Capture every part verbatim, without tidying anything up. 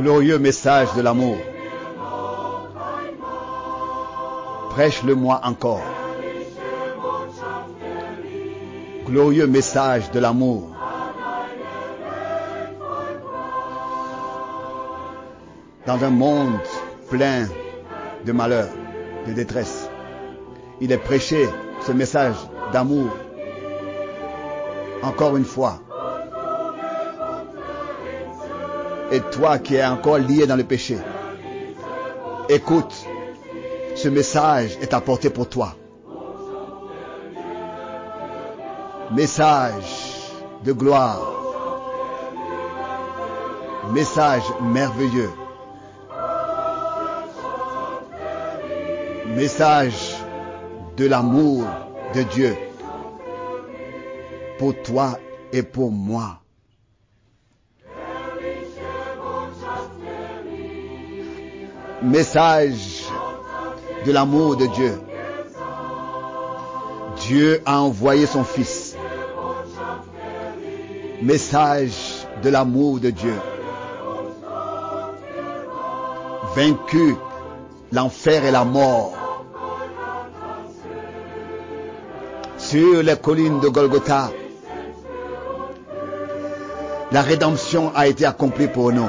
Glorieux message de l'amour. Prêche-le-moi encore. Glorieux message de l'amour. Dans un monde plein de malheur, de détresse, il est prêché ce message d'amour. Encore une fois. Et toi qui es encore lié dans le péché, écoute, ce message est apporté pour toi. Message de gloire. Message merveilleux. Message de l'amour de Dieu pour toi et pour moi. Message de l'amour de Dieu. Dieu a envoyé son Fils. Message de l'amour de Dieu. Vaincu l'enfer et la mort. Sur les collines de Golgotha, la rédemption a été accomplie pour nous.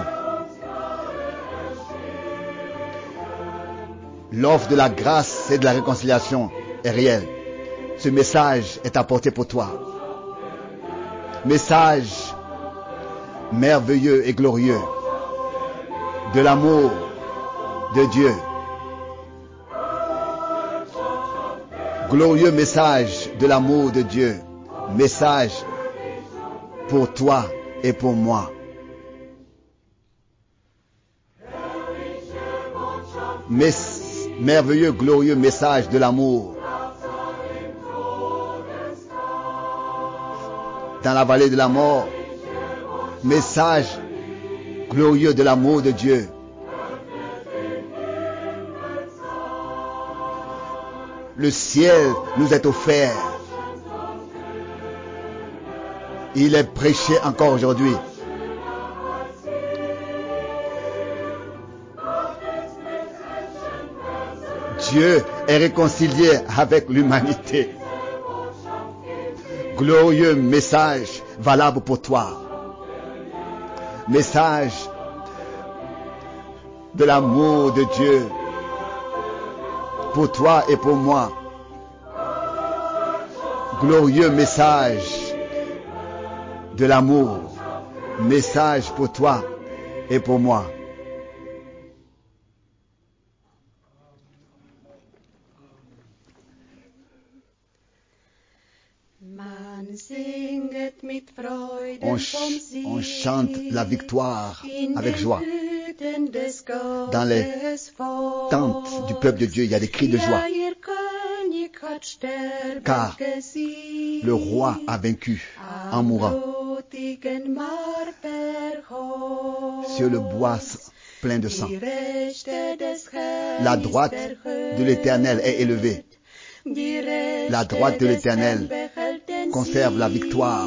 L'offre de la grâce et de la réconciliation est réelle. Ce message est apporté pour toi. Message merveilleux et glorieux de l'amour de Dieu. Glorieux message de l'amour de Dieu. Message pour toi et pour moi. Message merveilleux, glorieux message de l'amour. Dans la vallée de la mort, message glorieux de l'amour de Dieu. Le ciel nous est offert. Il est prêché encore aujourd'hui. Dieu est réconcilié avec l'humanité. Glorieux message valable pour toi. Message de l'amour de Dieu pour toi et pour moi. Glorieux message de l'amour. Message pour toi et pour moi. On, ch on chante la victoire avec joie. Dans les tentes du peuple de Dieu, il y a des cris de joie. Car le roi a vaincu en mourant sur le bois plein de sang. La droite de l'Éternel est élevée. La droite de l'Éternel conserve la victoire.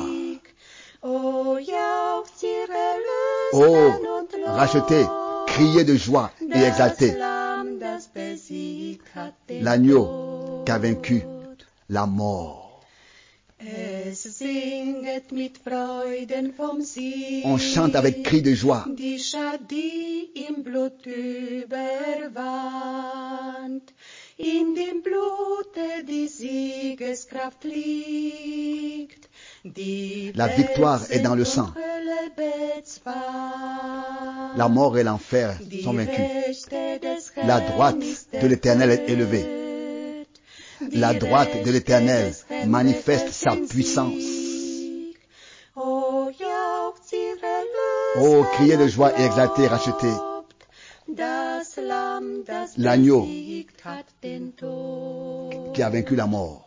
Oh, rachetez, criez de joie et exaltez. L'agneau qui a vaincu la mort. On chante avec cris de joie. In dem Blute die Siegeskraft liegt. La victoire est dans le sang. La mort et l'enfer sont vaincus. La droite de l'Éternel est élevée. La droite de l'Éternel manifeste sa puissance. Oh, criez de joie et exaltez, rachetez. L'agneau qui a vaincu la mort.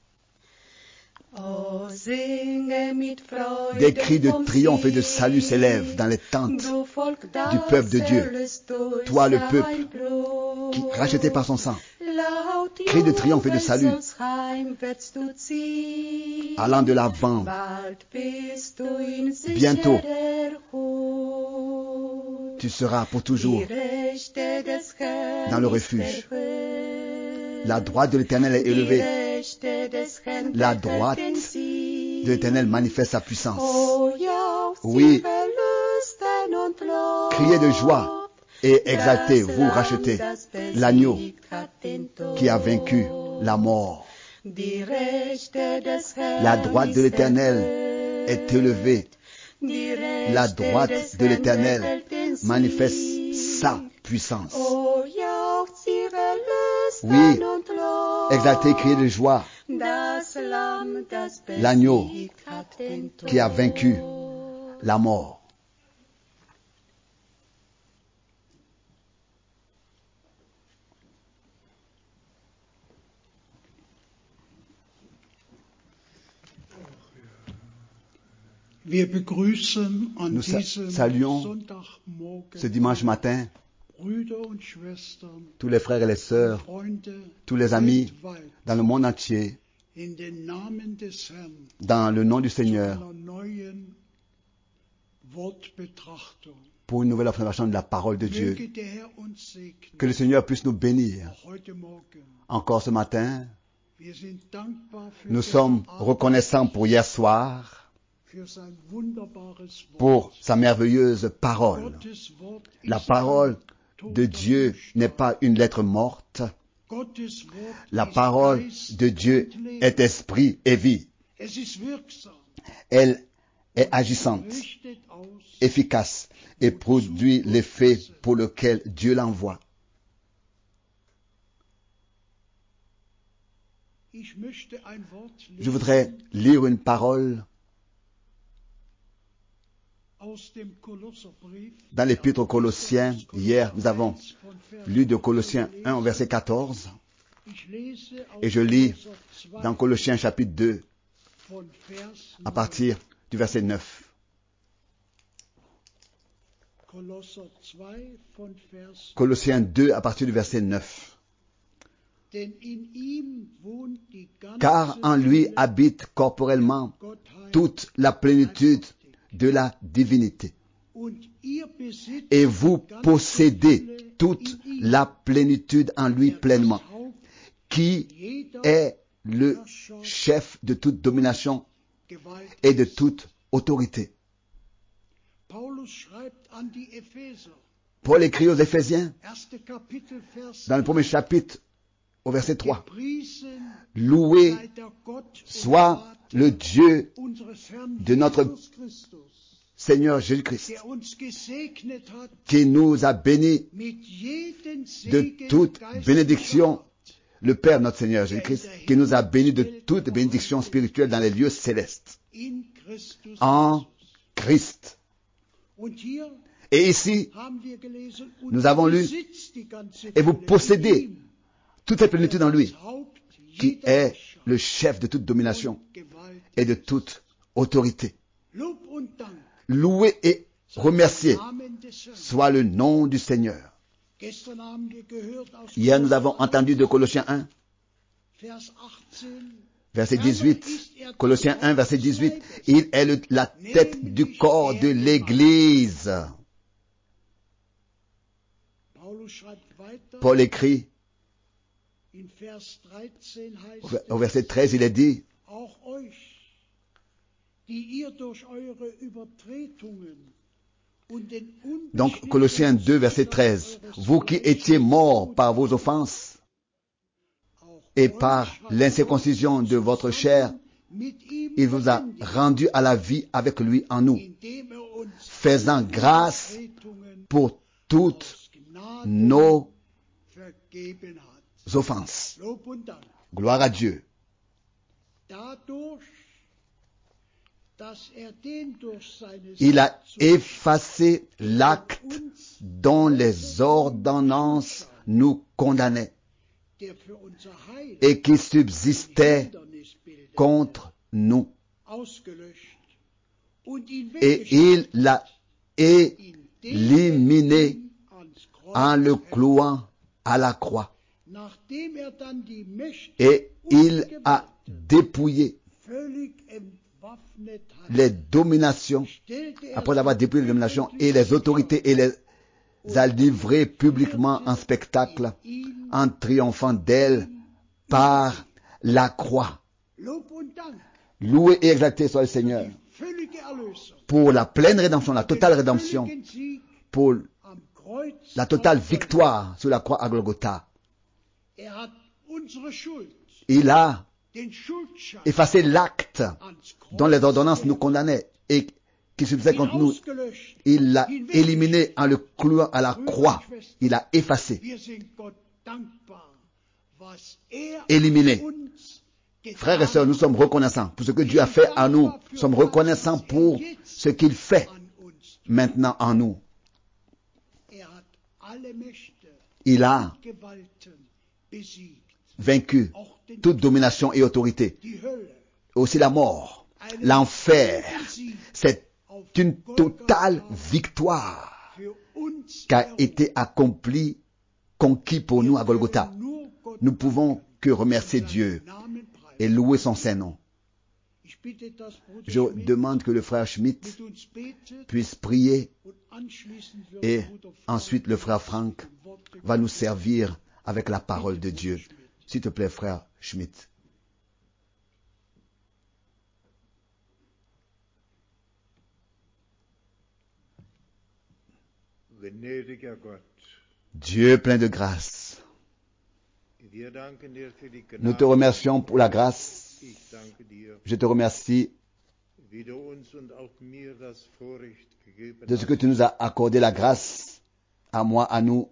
Des cris de triomphe et de salut s'élèvent dans les tentes du peuple de Dieu. Toi, le peuple, qui racheté par son sang. Cris de triomphe et de salut allant de l'avant. Bientôt, Tu seras pour toujours dans le refuge. La droite de l'Éternel est élevée. La droite de l'Éternel manifeste sa puissance. Oui, criez de joie et exaltez, vous rachetez l'agneau qui a vaincu la mort. La droite de l'Éternel est élevée. La droite de l'Éternel manifeste sa puissance. Oui, exaltez, criez de joie l'agneau qui a vaincu la mort. Nous saluons ce dimanche matin tous les frères et les sœurs, tous les amis dans le monde entier, dans le nom du Seigneur, pour une nouvelle observation de la parole de Dieu. Que le Seigneur puisse nous bénir. Encore ce matin, nous sommes reconnaissants pour hier soir, pour sa merveilleuse parole. La parole de Dieu n'est pas une lettre morte. La parole de Dieu est esprit et vie. Elle est agissante, efficace et produit l'effet pour lequel Dieu l'envoie. Je voudrais lire une parole dans l'épître aux Colossiens. Hier, nous avons lu de Colossiens un, verset quatorze. Et je lis dans Colossiens chapitre deux, à partir du verset neuf. Colossiens deux, à partir du verset neuf. Car en lui habite corporellement toute la plénitude de la divinité. Et vous possédez toute la plénitude en lui pleinement, qui est le chef de toute domination et de toute autorité. Paul écrit aux Éphésiens, dans le premier chapitre, au verset trois, « Loué soit le Dieu de notre Seigneur Jésus-Christ, qui nous a bénis de toute bénédiction, le Père notre Seigneur Jésus-Christ, qui nous a bénis de toute bénédiction spirituelle dans les lieux célestes, en Christ. » Et ici, nous avons lu, et vous possédez toute la plénitude en lui, qui est le chef de toute domination et de toute autorité. Loué et remercié soit le nom du Seigneur. Hier, nous avons entendu de Colossiens un, verset dix-huit. Colossiens un, verset dix-huit. Il est le, la tête du corps de l'Église. Paul écrit, au verset treize, il est dit, donc Colossiens deux, verset treize, vous qui étiez morts par vos offenses et par l'incirconcision de votre chair, il vous a rendu à la vie avec lui en nous, faisant grâce pour toutes nos offenses. Gloire à Dieu. Il a effacé l'acte dont les ordonnances nous condamnaient et qui subsistait contre nous. Et il l'a éliminé en le clouant à la croix. Et il a dépouillé les dominations, après avoir dépouillé les dominations et les autorités et les, a livrée publiquement en spectacle, en triomphant d'elle par la croix. Loué et exalté soit le Seigneur pour la pleine rédemption, la totale rédemption, pour la totale victoire sur la croix à Golgotha. Il a effacé l'acte dont les ordonnances nous condamnaient et qui subsistait contre nous. Il l'a éliminé en le clouant à la croix. Il a effacé, éliminé. Frères et sœurs, nous sommes reconnaissants pour ce que Dieu a fait à nous. Nous sommes reconnaissants pour ce qu'il fait maintenant en nous. Il a vaincu toute domination et autorité. Aussi la mort, l'enfer. C'est une totale victoire qui a été accomplie, conquis pour nous à Golgotha. Nous pouvons que remercier Dieu et louer son Saint-Nom. Je demande que le frère Schmidt puisse prier et ensuite le frère Frank va nous servir avec la parole de Dieu. S'il te plaît, frère Schmidt. Dieu plein de grâce, nous te remercions pour la grâce. Je te remercie de ce que tu nous as accordé la grâce, à moi, à nous,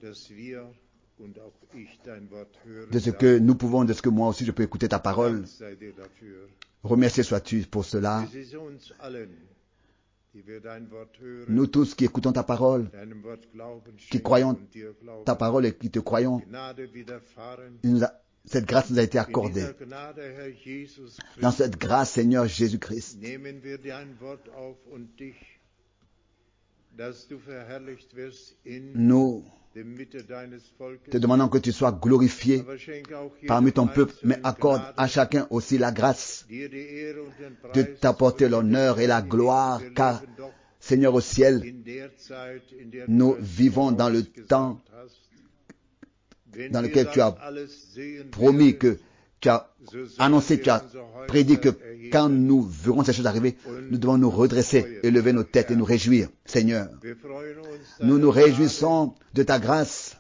de ce que nous pouvons, de ce que moi aussi je peux écouter ta parole. Remercié sois-tu pour cela. Nous tous qui écoutons ta parole, qui croyons ta parole et qui te croyons, nous a, cette grâce nous a été accordée. Dans cette grâce, Seigneur Jésus-Christ, nous te demandons que tu sois glorifié parmi ton peuple, mais accorde à chacun aussi la grâce de t'apporter l'honneur et la gloire, car, Seigneur au ciel, nous vivons dans le temps dans lequel tu as promis, que tu as annoncé, tu as prédit que quand nous verrons ces choses arriver, nous devons nous redresser, élever nos têtes et nous réjouir. Seigneur, nous nous réjouissons de ta grâce,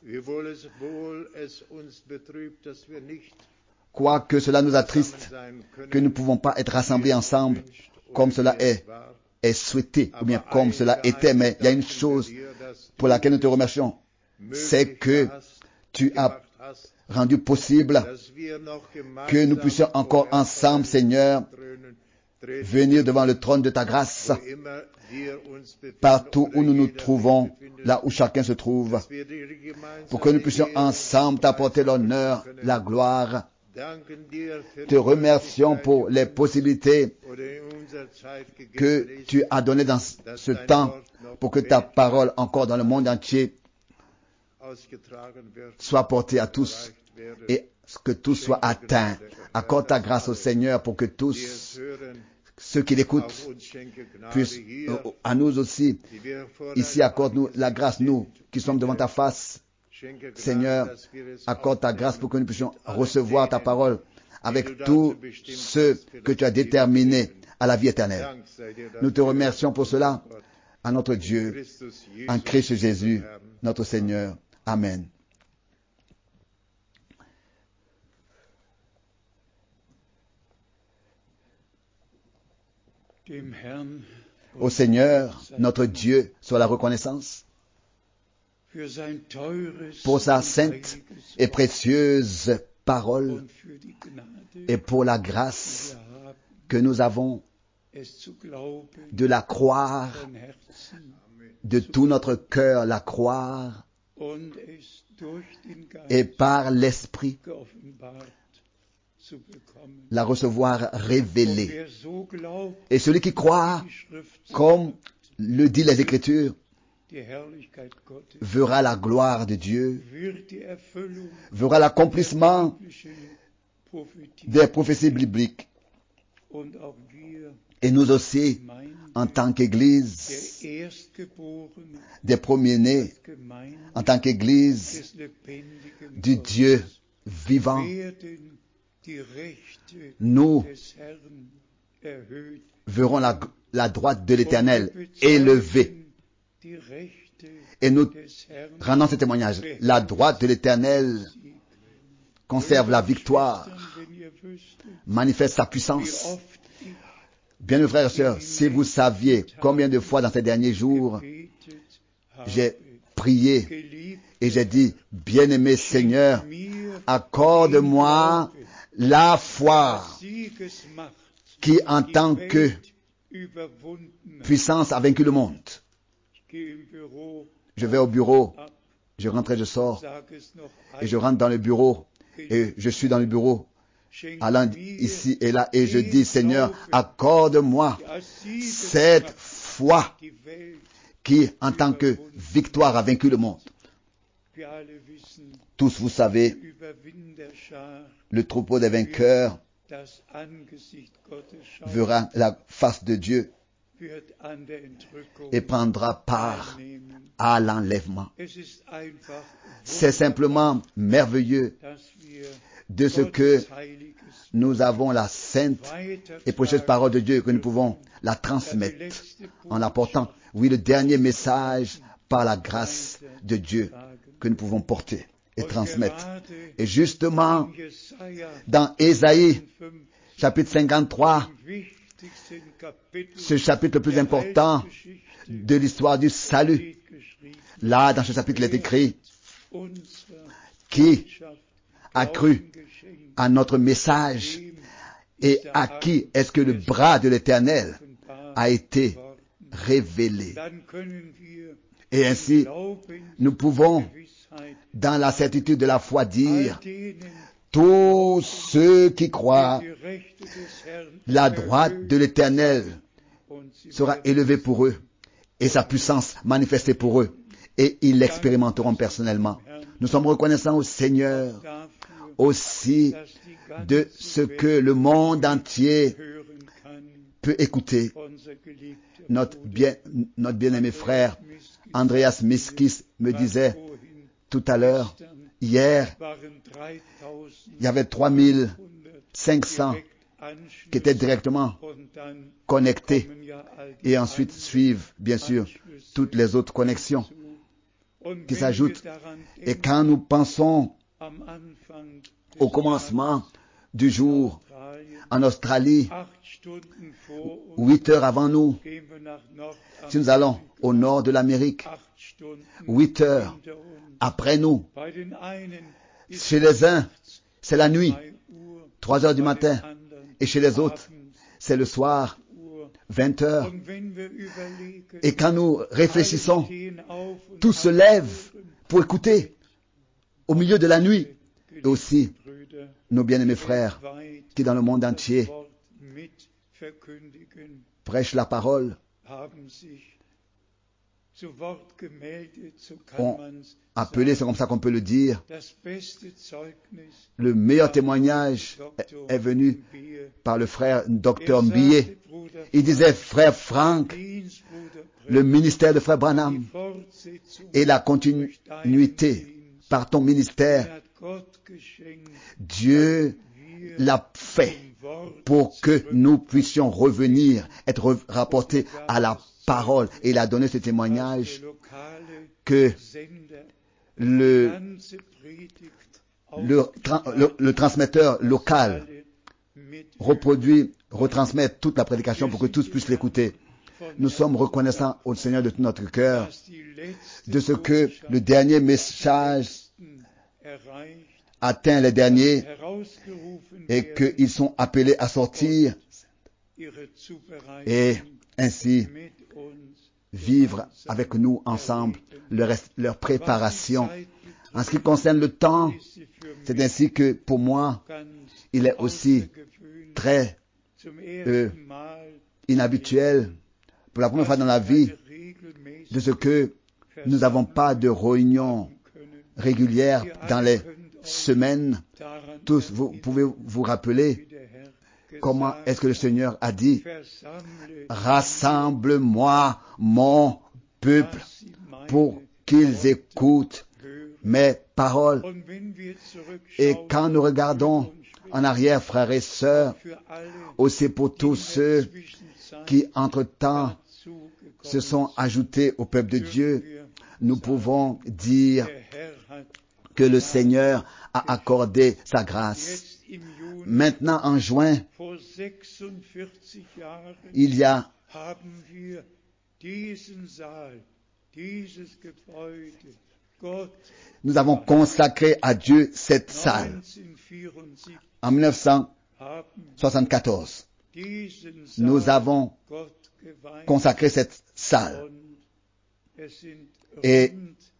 quoique cela nous attriste, que nous ne pouvons pas être rassemblés ensemble comme cela est, est souhaité, ou bien comme cela était, mais il y a une chose pour laquelle nous te remercions, c'est que tu as rendu possible que nous puissions encore ensemble, Seigneur, venir devant le trône de ta grâce, partout où nous nous trouvons, là où chacun se trouve, pour que nous puissions ensemble t'apporter l'honneur, la gloire. Te remercions pour les possibilités que tu as données dans ce temps pour que ta parole, encore dans le monde entier, soit portée à tous et que tous soient atteints. Accorde ta grâce au Seigneur pour que tous ceux qui l'écoutent puissent, à nous aussi, ici, accorde-nous la grâce, nous qui sommes devant ta face. Seigneur, accorde ta grâce pour que nous puissions recevoir ta parole avec tous ceux que tu as déterminés à la vie éternelle. Nous te remercions pour cela, à notre Dieu, en Christ Jésus, notre Seigneur. Amen. Au Seigneur, notre Dieu, soit la reconnaissance pour sa sainte et précieuse parole et pour la grâce que nous avons de la croire, de tout notre cœur la croire et par l'Esprit la recevoir révélée. Et celui qui croit, comme le dit les Écritures, verra la gloire de Dieu, verra l'accomplissement des prophéties bibliques. Et nous aussi, en tant qu'Église des premiers-nés, en tant qu'Église du Dieu vivant, nous verrons la, la droite de l'Éternel élevée. Et nous rendons ce témoignage. La droite de l'Éternel conserve la victoire, manifeste sa puissance. Bien, mes frères et sœurs, si vous saviez combien de fois dans ces derniers jours, j'ai prié et j'ai dit, bien-aimé Seigneur, accorde-moi la foi qui, en tant que puissance, a vaincu le monde. Je vais au bureau, je rentre et je sors, et je rentre dans le bureau, et je suis dans le bureau, allant ici et là, et je dis, Seigneur, accorde-moi cette foi qui, en tant que victoire, a vaincu le monde. Tous, vous savez, le troupeau des vainqueurs verra la face de Dieu et prendra part à l'enlèvement. C'est simplement merveilleux de ce que nous avons la sainte et précieuse parole de Dieu, que nous pouvons la transmettre en la portant. Oui, le dernier message par la grâce de Dieu que nous pouvons porter et transmettre. Et justement, dans Ésaïe, chapitre cinquante-trois, ce chapitre le plus important de l'histoire du salut, là, dans ce chapitre, il est écrit, qui a cru à notre message et à qui est-ce que le bras de l'Éternel a été révélé. Et ainsi, nous pouvons, dans la certitude de la foi, dire, tous ceux qui croient, la droite de l'Éternel sera élevée pour eux et sa puissance manifestée pour eux, et ils l'expérimenteront personnellement. Nous sommes reconnaissants au Seigneur aussi de ce que le monde entier peut écouter. Notre bien, notre bien-aimé frère Andreas Miskis me disait tout à l'heure, hier, il y avait trois mille cinq cents qui étaient directement connectés, et ensuite suivent, bien sûr, toutes les autres connexions qui s'ajoutent. Et quand nous pensons au commencement du jour en Australie, huit heures avant nous, si nous allons au nord de l'Amérique, huit heures après nous, chez les uns, c'est la nuit, trois heures du matin, et chez les autres, c'est le soir, vingt heures. Et quand nous réfléchissons, tout se lève pour écouter au milieu de la nuit. Et aussi, nos bien-aimés frères qui dans le monde entier prêchent la parole, ont appelé, c'est comme ça qu'on peut le dire, le meilleur témoignage est venu par le frère docteur Mbillet. Il disait, frère Frank, le ministère de frère Branham et la continuité par ton ministère, Dieu l'a fait pour que nous puissions revenir, être rapportés à la parole. Et il a donné ce témoignage que le, le, le, le transmetteur local reproduit, retransmet toute la prédication pour que tous puissent l'écouter. Nous sommes reconnaissants au Seigneur de tout notre cœur de ce que le dernier message atteint les derniers et qu'ils sont appelés à sortir et ainsi vivre avec nous ensemble leur, leur préparation. En ce qui concerne le temps, c'est ainsi que pour moi, il est aussi très euh, inhabituel pour la première fois dans la vie de ce que nous n'avons pas de réunion régulière dans les semaines. Tous, vous pouvez vous rappeler Comment est-ce que le Seigneur a dit, rassemble-moi mon peuple pour qu'ils écoutent mes paroles. Et quand nous regardons en arrière, frères et sœurs, aussi pour tous ceux qui, entre-temps, se sont ajoutés au peuple de Dieu, nous pouvons dire que le Seigneur a accordé sa grâce. Maintenant, en juin, il y a nous avons consacré à Dieu cette salle. En mille neuf cent soixante-quatorze, nous avons consacré cette salle. Et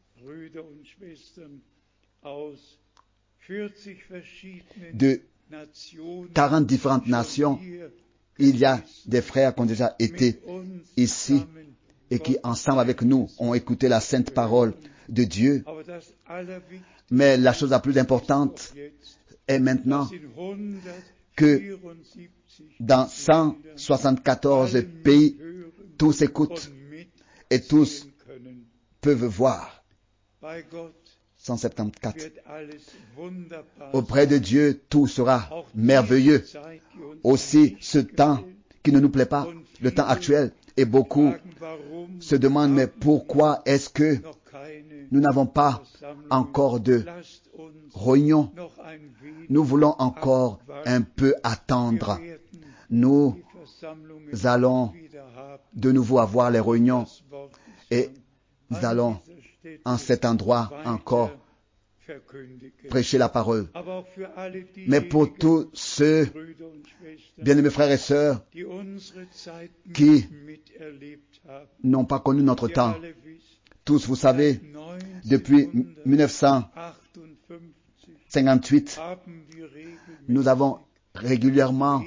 de quarante différentes nations, il y a des frères qui ont déjà été ici et qui, ensemble avec nous, ont écouté la sainte parole de Dieu. Mais la chose la plus importante est maintenant que dans cent soixante-quatorze pays, tous écoutent et tous peuvent voir. cent soixante-quatorze. Auprès de Dieu, tout sera merveilleux. Aussi, ce temps qui ne nous plaît pas, le temps actuel, et beaucoup se demandent, mais pourquoi est-ce que nous n'avons pas encore de réunion? Nous voulons encore un peu attendre. Nous allons de nouveau avoir les réunions et nous allons en cet endroit encore prêcher la parole. Mais pour tous ceux, bien-aimés frères et sœurs, qui n'ont pas connu notre temps, tous, vous savez, depuis mille neuf cent cinquante-huit, nous avons régulièrement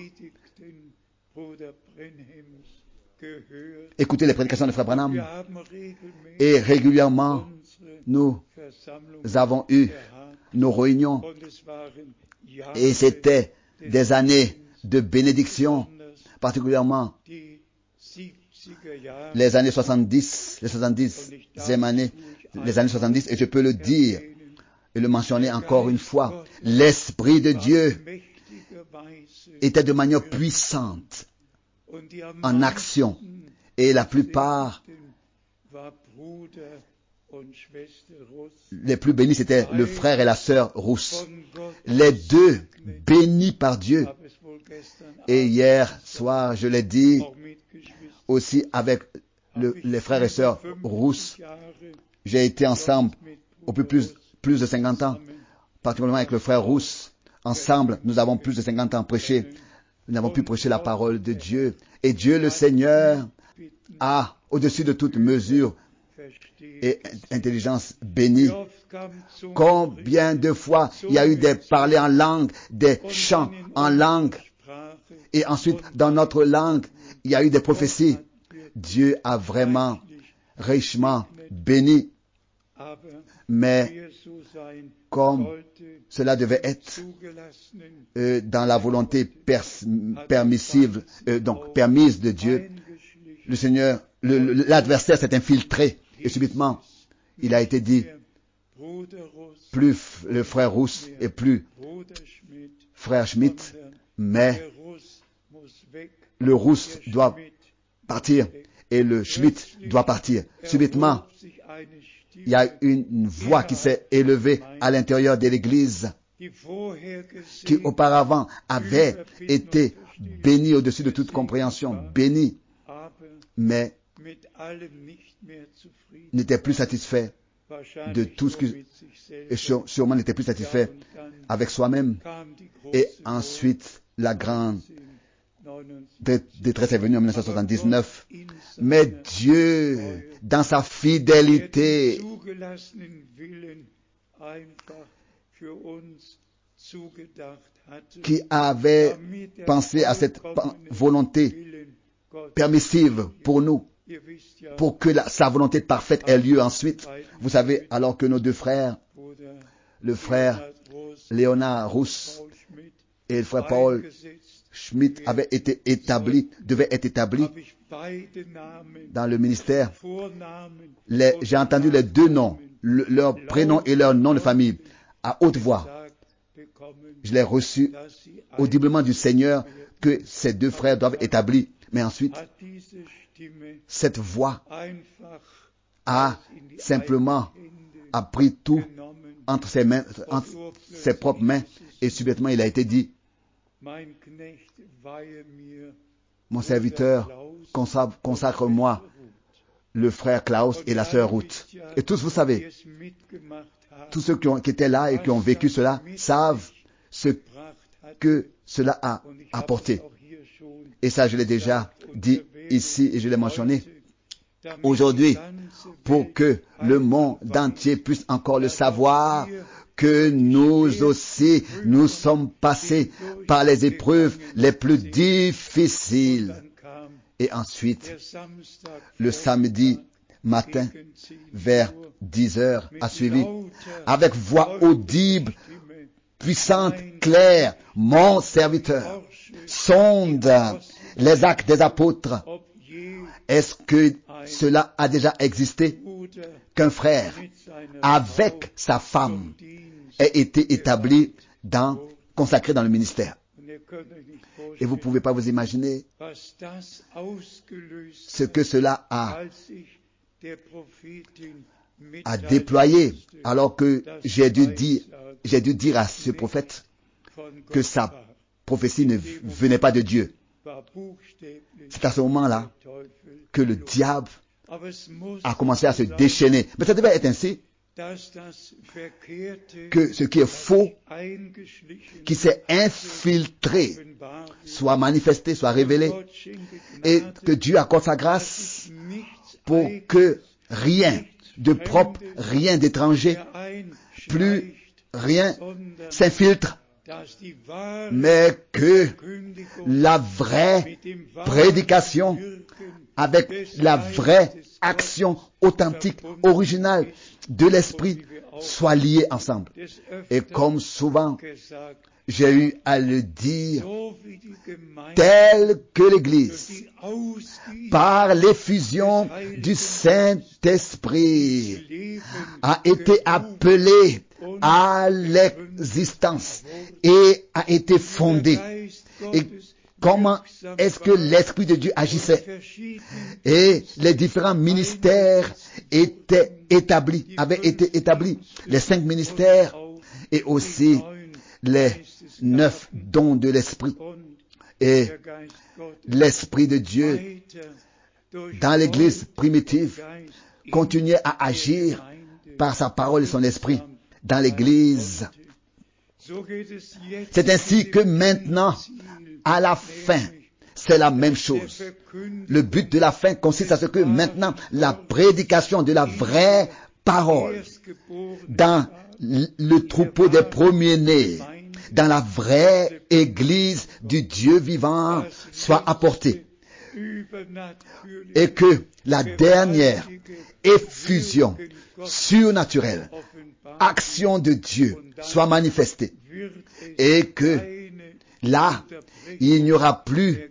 écouté les prédications de Frère Branham et régulièrement nous avons eu nos réunions et c'était des années de bénédiction, particulièrement les années soixante-dix, les soixante-dixième années, les années soixante-dix, et je peux le dire et le mentionner encore une fois, l'Esprit de Dieu était de manière puissante en action et la plupart, les plus bénis, c'était le frère et la sœur Rousse. Les deux bénis par Dieu. Et hier soir, je l'ai dit aussi avec le, les frères et sœurs Rousse. J'ai été ensemble au plus, plus, plus de cinquante ans, particulièrement avec le frère Rousse. Ensemble, nous avons plus de cinquante ans prêché. Nous avons pu prêcher la parole de Dieu. Et Dieu le Seigneur a, au-dessus de toute mesure et intelligence bénie, combien de fois il y a eu des parlers en langue, des chants en langue, et ensuite dans notre langue, il y a eu des prophéties. Dieu a vraiment richement béni. Mais comme cela devait être euh, dans la volonté pers- permissive, euh, donc permise de Dieu, le Seigneur, le, le, l'adversaire s'est infiltré et subitement, il a été dit, plus le frère Rousse et plus frère Schmidt, mais le Rousse doit partir et le Schmidt doit partir. Subitement, il y a une voix qui s'est élevée à l'intérieur de l'Église qui auparavant avait été bénie au-dessus de toute compréhension, bénie, mais n'était plus satisfait de tout ce que, et sûrement n'était plus satisfait avec soi-même. Et ensuite, la grande détresse est venue en mille neuf cent soixante-dix-neuf. Mais Dieu, dans sa fidélité, qui avait pensé à cette volonté permissive pour nous, pour que la, sa volonté parfaite ait lieu ensuite. Vous savez, alors que nos deux frères, le frère Léonard Rousse et le frère Paul Schmidt avait été établi, devait être établi dans le ministère. Les, j'ai entendu les deux noms, le, leur prénom et leur nom de famille, à haute voix. Je l'ai reçu audiblement du Seigneur que ces deux frères doivent être établis. Mais ensuite, cette voix a simplement a pris tout entre ses mains, entre ses propres mains, et subitement il a été dit: mon serviteur, consacre-moi le frère Klaus et la sœur Ruth. Et tous, vous savez, tous ceux qui, ont, qui étaient là et qui ont vécu cela savent ce que cela a apporté. Et ça, je l'ai déjà dit ici et je l'ai mentionné. Aujourd'hui, pour que le monde entier puisse encore le savoir, que nous aussi, nous sommes passés par les épreuves les plus difficiles. Et ensuite, le samedi matin, vers dix heures, a suivi, avec voix audible, puissante, claire, mon serviteur sonde les actes des apôtres. Est-ce que cela a déjà existé qu'un frère, avec sa femme, ait été établi dans, consacré dans le ministère? Et vous ne pouvez pas vous imaginer ce que cela a, a déployé, alors que j'ai dû dire, j'ai dû dire à ce prophète que sa prophétie ne venait pas de Dieu. C'est à ce moment-là que le diable a commencé à se déchaîner. Mais ça devait être ainsi, que ce qui est faux, qui s'est infiltré, soit manifesté, soit révélé, et que Dieu accorde sa grâce pour que rien de propre, rien d'étranger, plus rien s'infiltre, mais que la vraie prédication avec la vraie action authentique, originale de l'Esprit soit liée ensemble. Et comme souvent, j'ai eu à le dire, tel que l'Église, par l'effusion du Saint-Esprit, a été appelée à l'existence et a été fondée. Et comment est-ce que l'Esprit de Dieu agissait? Et les différents ministères étaient établis, avaient été établis. Les cinq ministères et aussi les neuf dons de l'Esprit. Et l'Esprit de Dieu, dans l'Église primitive, continuait à agir par sa parole et son Esprit dans l'Église. C'est ainsi que maintenant, à la fin, c'est la même chose. Le but de la fin consiste à ce que maintenant, la prédication de la vraie parole dans le troupeau des premiers-nés, dans la vraie Église du Dieu vivant, soit apportée. Et que la dernière effusion surnaturelle, action de Dieu soit manifestée. Et que là, il n'y aura plus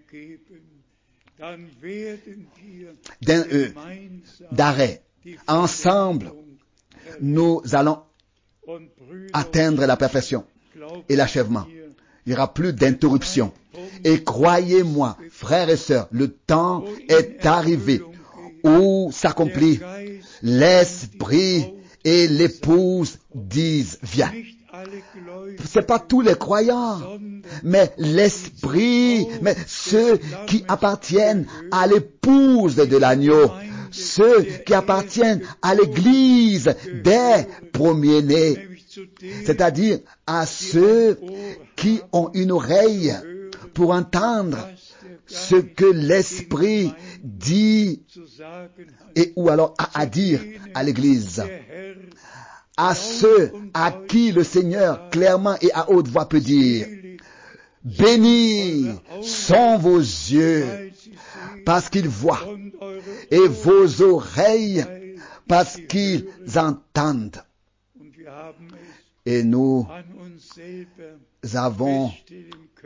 d'un, euh, d'arrêt. Ensemble, nous allons atteindre la perfection et l'achèvement. Il n'y aura plus d'interruption. Et croyez-moi, frères et sœurs, le temps est arrivé où s'accomplit l'Esprit et l'épouse disent viens. C'est pas tous les croyants, mais l'Esprit, mais ceux qui appartiennent à l'épouse de l'agneau, ceux qui appartiennent à l'Église des premiers-nés, c'est-à-dire à ceux qui ont une oreille pour entendre ce que l'Esprit dit et ou alors a à dire à l'Église. À ceux à qui le Seigneur clairement et à haute voix peut dire, bénis sont vos yeux parce qu'ils voient et vos oreilles parce qu'ils entendent. Et nous avons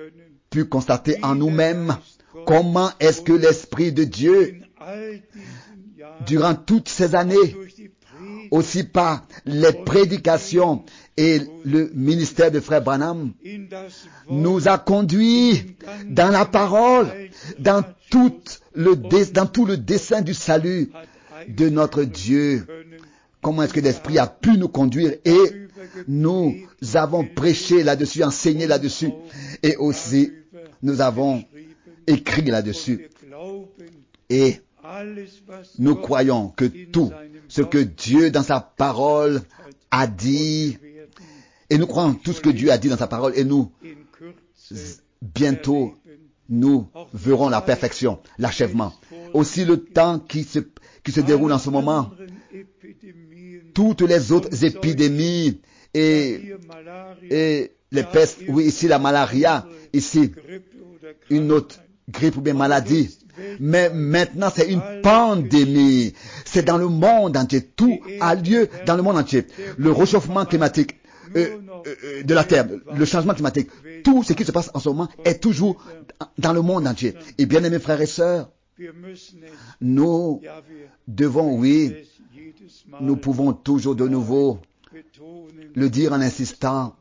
pu constater en nous-mêmes comment est-ce que l'Esprit de Dieu, durant toutes ces années, aussi par les prédications et le ministère de Frère Branham, nous a conduits dans la parole, dans tout le, dans tout le dessein du salut de notre Dieu. Comment est-ce que l'Esprit a pu nous conduire, et nous avons prêché là-dessus, enseigné là-dessus, et aussi nous avons écrit là-dessus. Et nous croyons que tout ce que Dieu dans sa parole a dit, et nous croyons tout ce que Dieu a dit dans sa parole, et nous, bientôt, nous verrons la perfection, l'achèvement. Aussi le temps qui se, qui se déroule en ce moment, toutes les autres épidémies et, et les pestes, oui, ici la malaria, ici une autre grippe ou bien maladie. Mais maintenant, c'est une pandémie. C'est dans le monde entier. Tout a lieu dans le monde entier. Le réchauffement climatique euh, euh, de la Terre, le changement climatique, tout ce qui se passe en ce moment est toujours dans le monde entier. Et bien aimés frères et sœurs, nous devons, oui, nous pouvons toujours de nouveau le dire en insistant,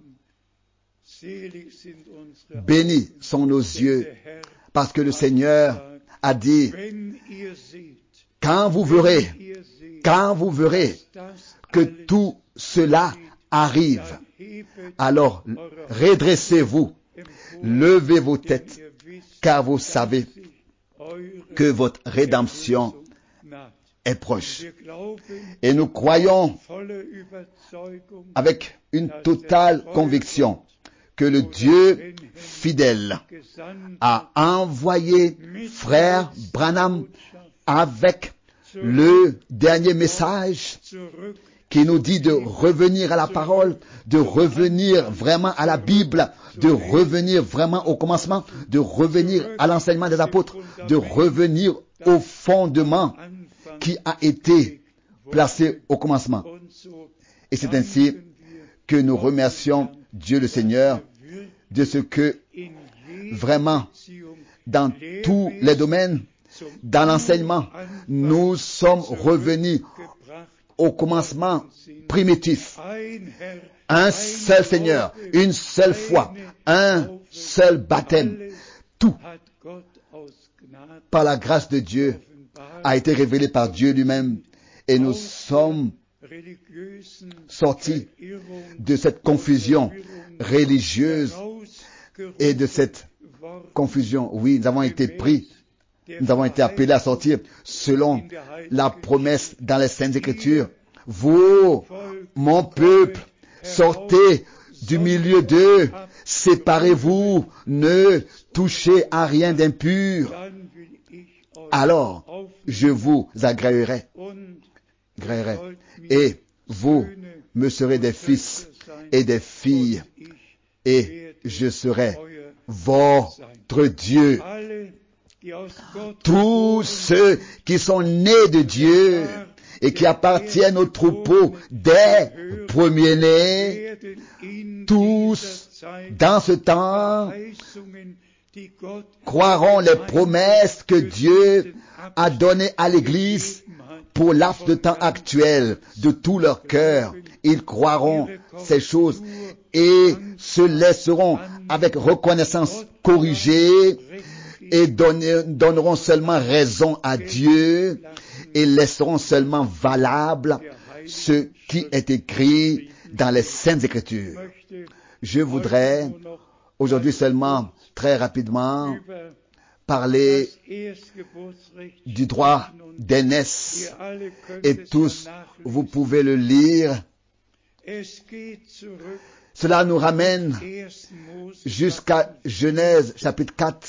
bénis sont nos yeux, parce que le Seigneur a dit, quand vous verrez, quand vous verrez que tout cela arrive, alors redressez-vous, levez vos têtes, car vous savez que votre rédemption est proche. Et nous croyons avec une totale conviction que le Dieu fidèle a envoyé frère Branham avec le dernier message qui nous dit de revenir à la parole, de revenir vraiment à la Bible, de revenir vraiment au commencement, de revenir à l'enseignement des apôtres, de revenir au fondement qui a été placé au commencement. Et c'est ainsi que nous remercions Dieu le Seigneur de ce que vraiment dans tous les domaines, dans l'enseignement, nous sommes revenus au commencement primitif. Un seul Seigneur, une seule foi, un seul baptême. Tout, par la grâce de Dieu, a été révélé par Dieu lui-même, et nous sommes sortis de cette confusion religieuse et de cette confusion. Oui, nous avons été pris, nous avons été appelés à sortir selon la promesse dans les Saintes Écritures. Vous, mon peuple, sortez du milieu d'eux, séparez-vous, ne touchez à rien d'impur. Alors, je vous agréerai, agréerai, et vous me serez des fils et des filles, et je serai votre Dieu. Tous ceux qui sont nés de Dieu et qui appartiennent au troupeau des premiers-nés, tous, dans ce temps, croiront les promesses que Dieu a données à l'Église pour laps de temps actuel de tout leur cœur. Ils croiront ces choses et se laisseront avec reconnaissance corriger et donner, donneront seulement raison à Dieu et laisseront seulement valable ce qui est écrit dans les Saintes Écritures. Je voudrais aujourd'hui seulement, très rapidement, parler du droit d'aînesse, et tous, vous pouvez le lire. Cela nous ramène jusqu'à Genèse chapitre quatre,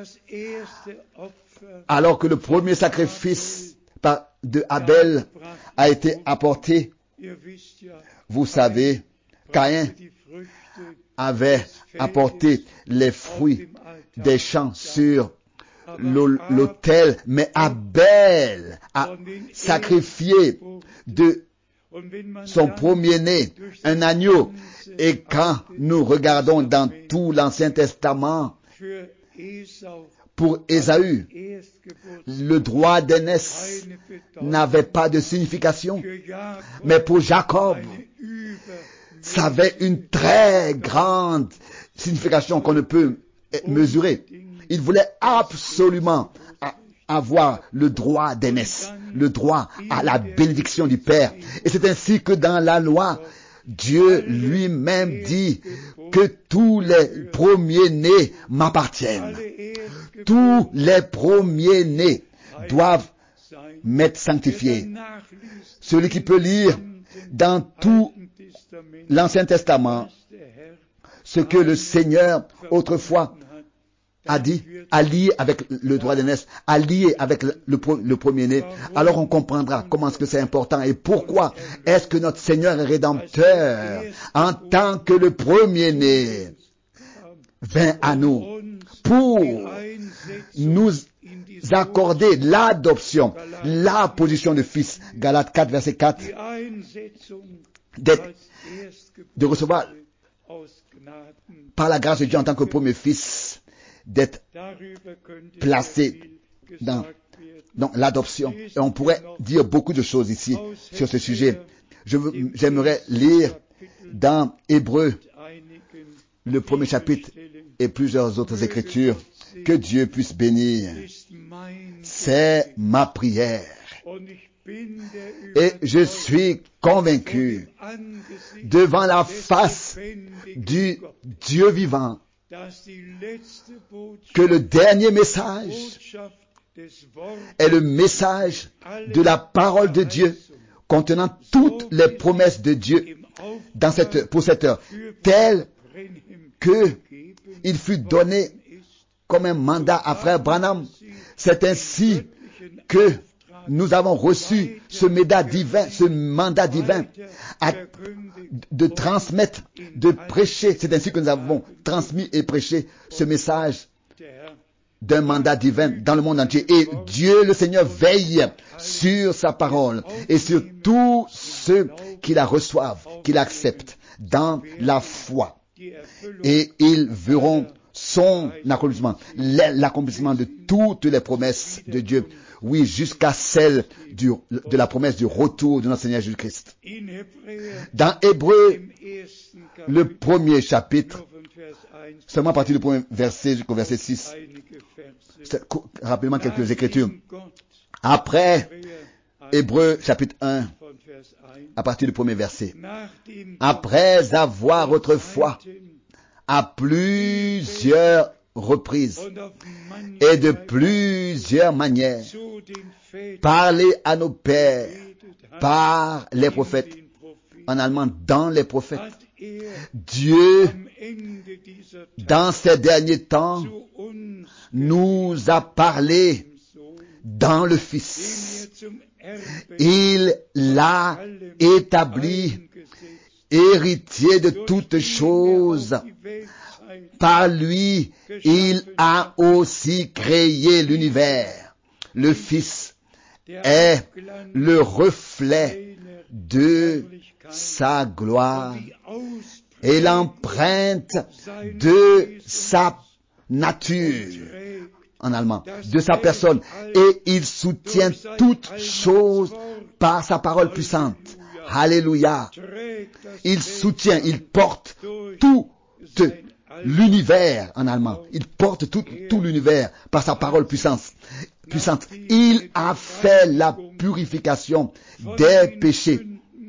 alors que le premier sacrifice de Abel a été apporté. Vous savez, Caïn avait apporté les fruits des champs sur l'autel, mais Abel a sacrifié de son premier-né un agneau. Et quand nous regardons dans tout l'Ancien Testament, Pour Ésaü, le droit d'aînesse n'avait pas de signification, mais pour Jacob, ça avait une très grande signification qu'on ne peut mesurer. Il voulait absolument avoir le droit d'aînesse, le droit à la bénédiction du Père. Et c'est ainsi que dans la loi, Dieu lui-même dit que tous les premiers-nés m'appartiennent. Tous les premiers-nés doivent m'être sanctifiés. Celui qui peut lire dans tout l'Ancien Testament ce que le Seigneur autrefois a dit, a lié avec le droit d'aînesse, a lié avec le, le, le premier-né, alors on comprendra comment est-ce que c'est important et pourquoi est-ce que notre Seigneur est rédempteur en tant que le premier-né vint à nous pour nous accorder l'adoption, la position de fils. Galates quatre, verset quatre, de recevoir par la grâce de Dieu en tant que premier fils, d'être placé dans, dans l'adoption. Et on pourrait dire beaucoup de choses ici sur ce sujet. Je veux, j'aimerais lire dans Hébreux, le premier chapitre et plusieurs autres écritures. Que Dieu puisse bénir. C'est ma prière. Et je suis convaincu devant la face du Dieu vivant que le dernier message est le message de la parole de Dieu contenant toutes les promesses de Dieu dans cette, pour cette heure, tel que il fut donné comme un mandat à frère Branham. C'est ainsi que nous avons reçu ce mandat divin, ce mandat divin à, de transmettre, de prêcher. C'est ainsi que nous avons transmis et prêché ce message d'un mandat divin dans le monde entier. Et Dieu, le Seigneur, veille sur sa parole et sur tous ceux qui la reçoivent, qui l'acceptent dans la foi. Et ils verront son accomplissement, l'accomplissement de toutes les promesses de Dieu. Oui, jusqu'à celle du, de la promesse du retour de notre Seigneur Jésus-Christ. Dans Hébreux, le premier chapitre, seulement à partir du premier verset jusqu'au verset six, rapidement quelques écritures. Après, Hébreux chapitre un, à partir du premier verset. Après avoir autrefois, à plusieurs reprises et de plusieurs manières, parler à nos pères par les prophètes, en allemand dans les prophètes. Dieu, dans ces derniers temps, nous a parlé dans le Fils. Il l'a établi héritier de toutes choses. Par lui, il a aussi créé l'univers. Le Fils est le reflet de sa gloire et l'empreinte de sa nature, en allemand, de sa personne. Et il soutient toutes choses par sa parole puissante. Alléluia. Il soutient, il porte tout l'univers en allemand. Il porte tout, tout l'univers par sa parole puissante. puissante. Il a fait la purification des péchés.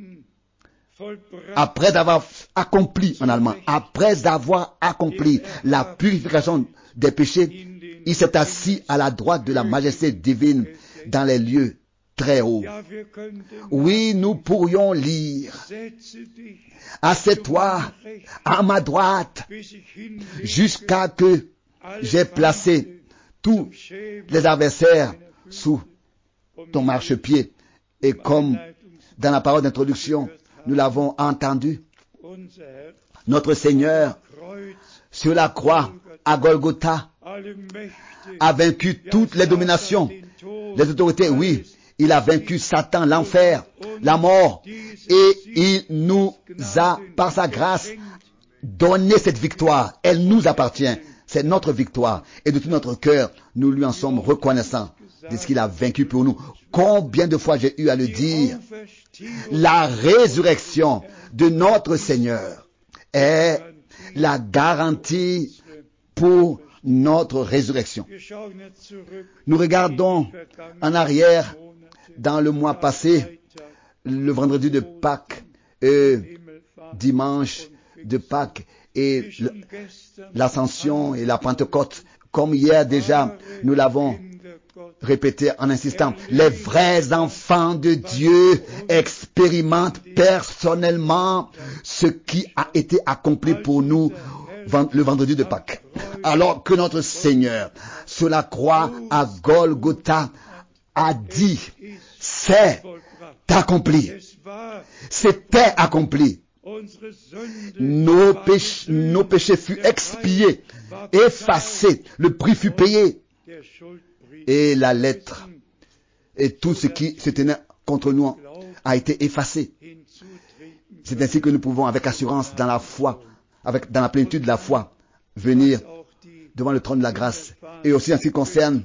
Après avoir accompli, en allemand, après avoir accompli la purification des péchés, il s'est assis à la droite de la majesté divine dans les lieux très hauts. Oui, nous pourrions lire: assieds-toi à ma droite jusqu'à que j'ai placé tous les adversaires sous ton marchepied. Et comme dans la parole d'introduction, nous l'avons entendu, notre Seigneur, sur la croix, à Golgotha, a vaincu toutes les dominations, les autorités. Oui, il a vaincu Satan, l'enfer, la mort, et il nous a, par sa grâce, donné cette victoire. Elle nous appartient. C'est notre victoire. Et de tout notre cœur, nous lui en sommes reconnaissants de ce qu'il a vaincu pour nous. Combien de fois j'ai eu à le dire, la résurrection de notre Seigneur est la garantie pour notre résurrection. Nous regardons en arrière dans le mois passé, le vendredi de Pâques, euh, dimanche de Pâques et l'ascension et la Pentecôte. Comme hier déjà, nous l'avons répété en insistant, les vrais enfants de Dieu expérimentent personnellement ce qui a été accompli pour nous le vendredi de Pâques. Alors que notre Seigneur, sur la croix à Golgotha, a dit, c'est accompli. C'était accompli. Nos péchés, nos péchés furent expiés, effacés, le prix fut payé. Et la lettre et tout ce qui se tenait contre nous a été effacé. C'est ainsi que nous pouvons, avec assurance, dans la foi, avec, dans la plénitude de la foi, venir devant le trône de la grâce. Et aussi en ce qui concerne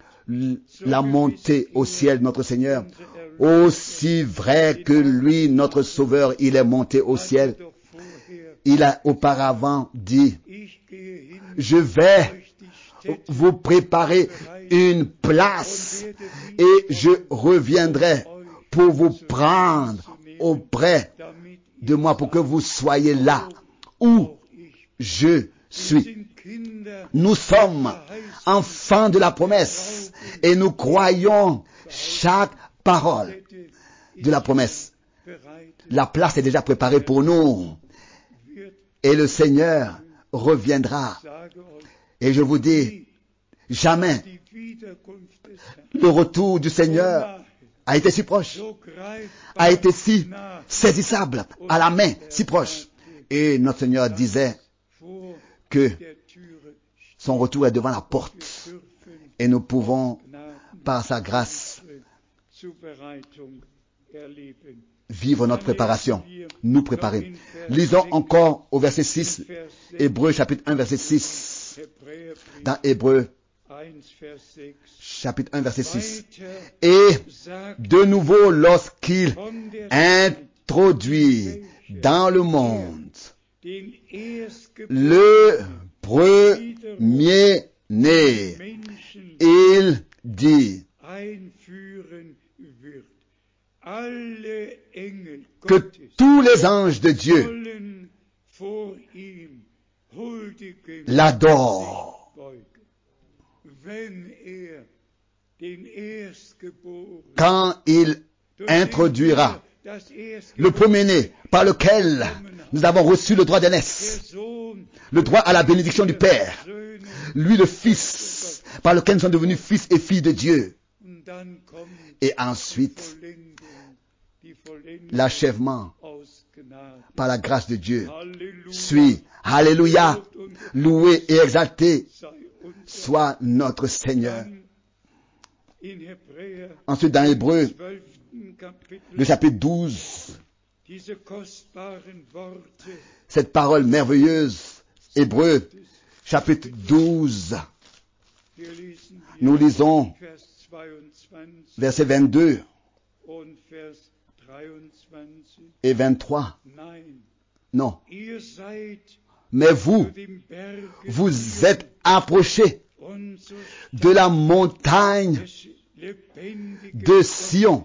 la montée au ciel de notre Seigneur, aussi vrai que lui, notre Sauveur, il est monté au ciel. Il a auparavant dit, je vais vous préparer une place et je reviendrai pour vous prendre auprès de moi pour que vous soyez là où je suis. Nous sommes enfants de la promesse et nous croyons chaque parole de la promesse. La place est déjà préparée pour nous et le Seigneur reviendra. Et je vous dis, jamais le retour du Seigneur a été si proche, a été si saisissable, à la main, si proche. Et notre Seigneur disait que son retour est devant la porte et nous pouvons, par sa grâce, vivre notre préparation, nous préparer. Lisons encore au verset six, Hébreux chapitre un, verset six. Dans Hébreux chapitre un, verset six. Et de nouveau, lorsqu'il introduit dans le monde le premier-né, il dit que tous les anges de Dieu l'adorent. Quand il introduira le premier-né par lequel nous avons reçu le droit d'aînesse, le droit à la bénédiction du Père, lui le Fils, par lequel nous sommes devenus fils et filles de Dieu. Et ensuite, l'achèvement par la grâce de Dieu suit. Alléluia, loué et exalté soit notre Seigneur. Ensuite, dans Hébreux, le chapitre douze, cette parole merveilleuse, Hébreux, chapitre douze, nous lisons versets vingt-deux et vingt-trois. Non. Mais vous, vous êtes approchés de la montagne de Sion,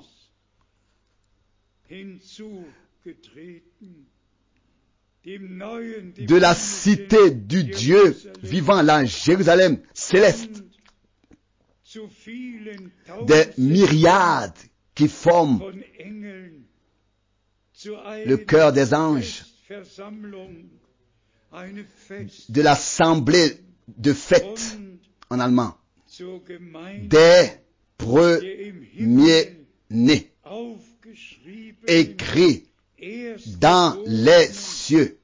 de la cité du Dieu vivant, la Jérusalem céleste, des myriades qui forment le cœur des anges, de l'assemblée de fête en allemand, des premiers-nés, écrit dans les cieux,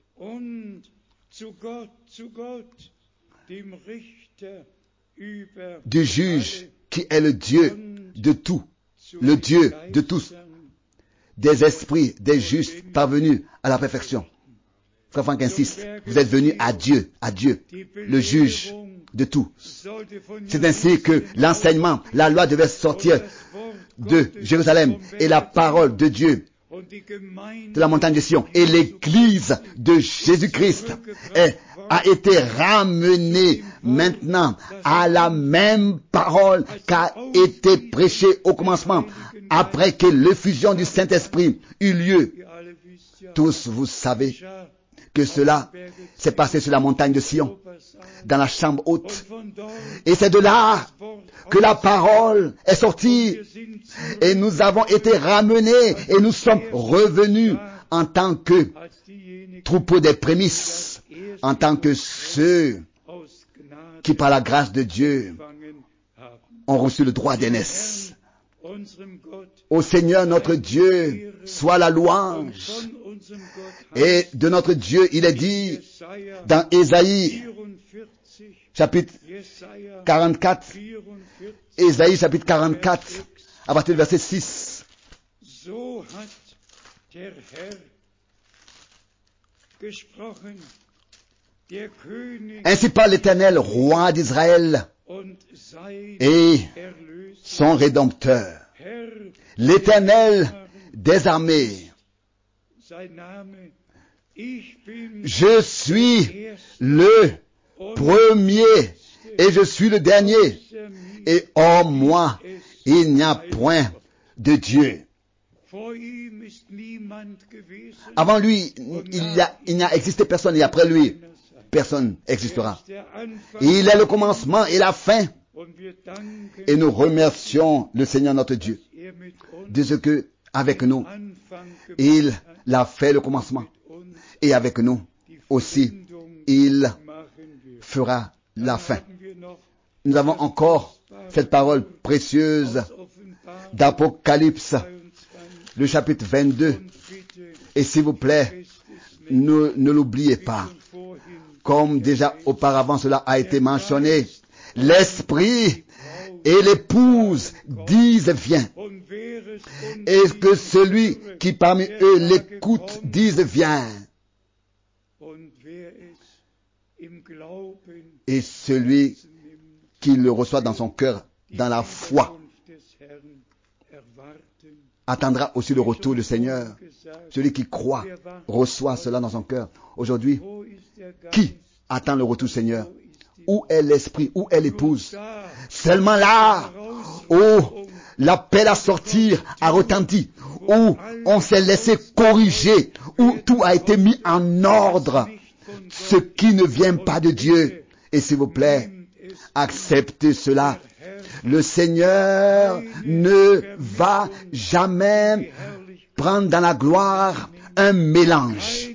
du juge qui est le Dieu de tout, le Dieu de tous, des esprits, des justes parvenus à la perfection. Frère Franck insiste, vous êtes venus à Dieu, à Dieu, le juge de tout. C'est ainsi que l'enseignement, la loi devait sortir de Jérusalem et la parole de Dieu de la montagne de Sion. Et l'église de Jésus-Christ est, a été ramenée maintenant à la même parole qu'a été prêchée au commencement, après que l'effusion du Saint-Esprit eut lieu. Tous vous savez que cela s'est passé sur la montagne de Sion, dans la chambre haute. Et c'est de là que la parole est sortie. Et nous avons été ramenés et nous sommes revenus en tant que troupeau des prémices, en tant que ceux qui, par la grâce de Dieu, ont reçu le droit d'aînesse. Au Seigneur notre Dieu soit la louange. Et de notre Dieu, il est dit dans Ésaïe, chapitre quarante-quatre, Ésaïe chapitre quarante-quatre, à partir du verset six. Ainsi parle l'Éternel, roi d'Israël, et son Rédempteur, l'Éternel des armées. Je suis le premier et je suis le dernier. Et hors moi, il n'y a point de Dieu. Avant lui, il n'y a, il n'y a existé personne, et après lui, personne n'existera. Il est le commencement et la fin. Et nous remercions le Seigneur notre Dieu de ce que, avec nous, il a fait le commencement. Et avec nous aussi, il fera la fin. Nous avons encore cette parole précieuse d'Apocalypse, le chapitre vingt-deux. Et s'il vous plaît, ne, ne l'oubliez pas. Comme déjà auparavant cela a été mentionné, l'Esprit et l'épouse disent viens. Et que celui qui parmi eux l'écoute dise viens. Et celui qui le reçoit dans son cœur, dans la foi, attendra aussi le retour du Seigneur. Celui qui croit reçoit cela dans son cœur. Aujourd'hui, qui attend le retour du Seigneur? Où est l'esprit? Où est l'épouse? Seulement là où l'appel à sortir a retenti, où on s'est laissé corriger, où tout a été mis en ordre, ce qui ne vient pas de Dieu. Et s'il vous plaît, acceptez cela. Le Seigneur ne va jamais prendre dans la gloire un mélange.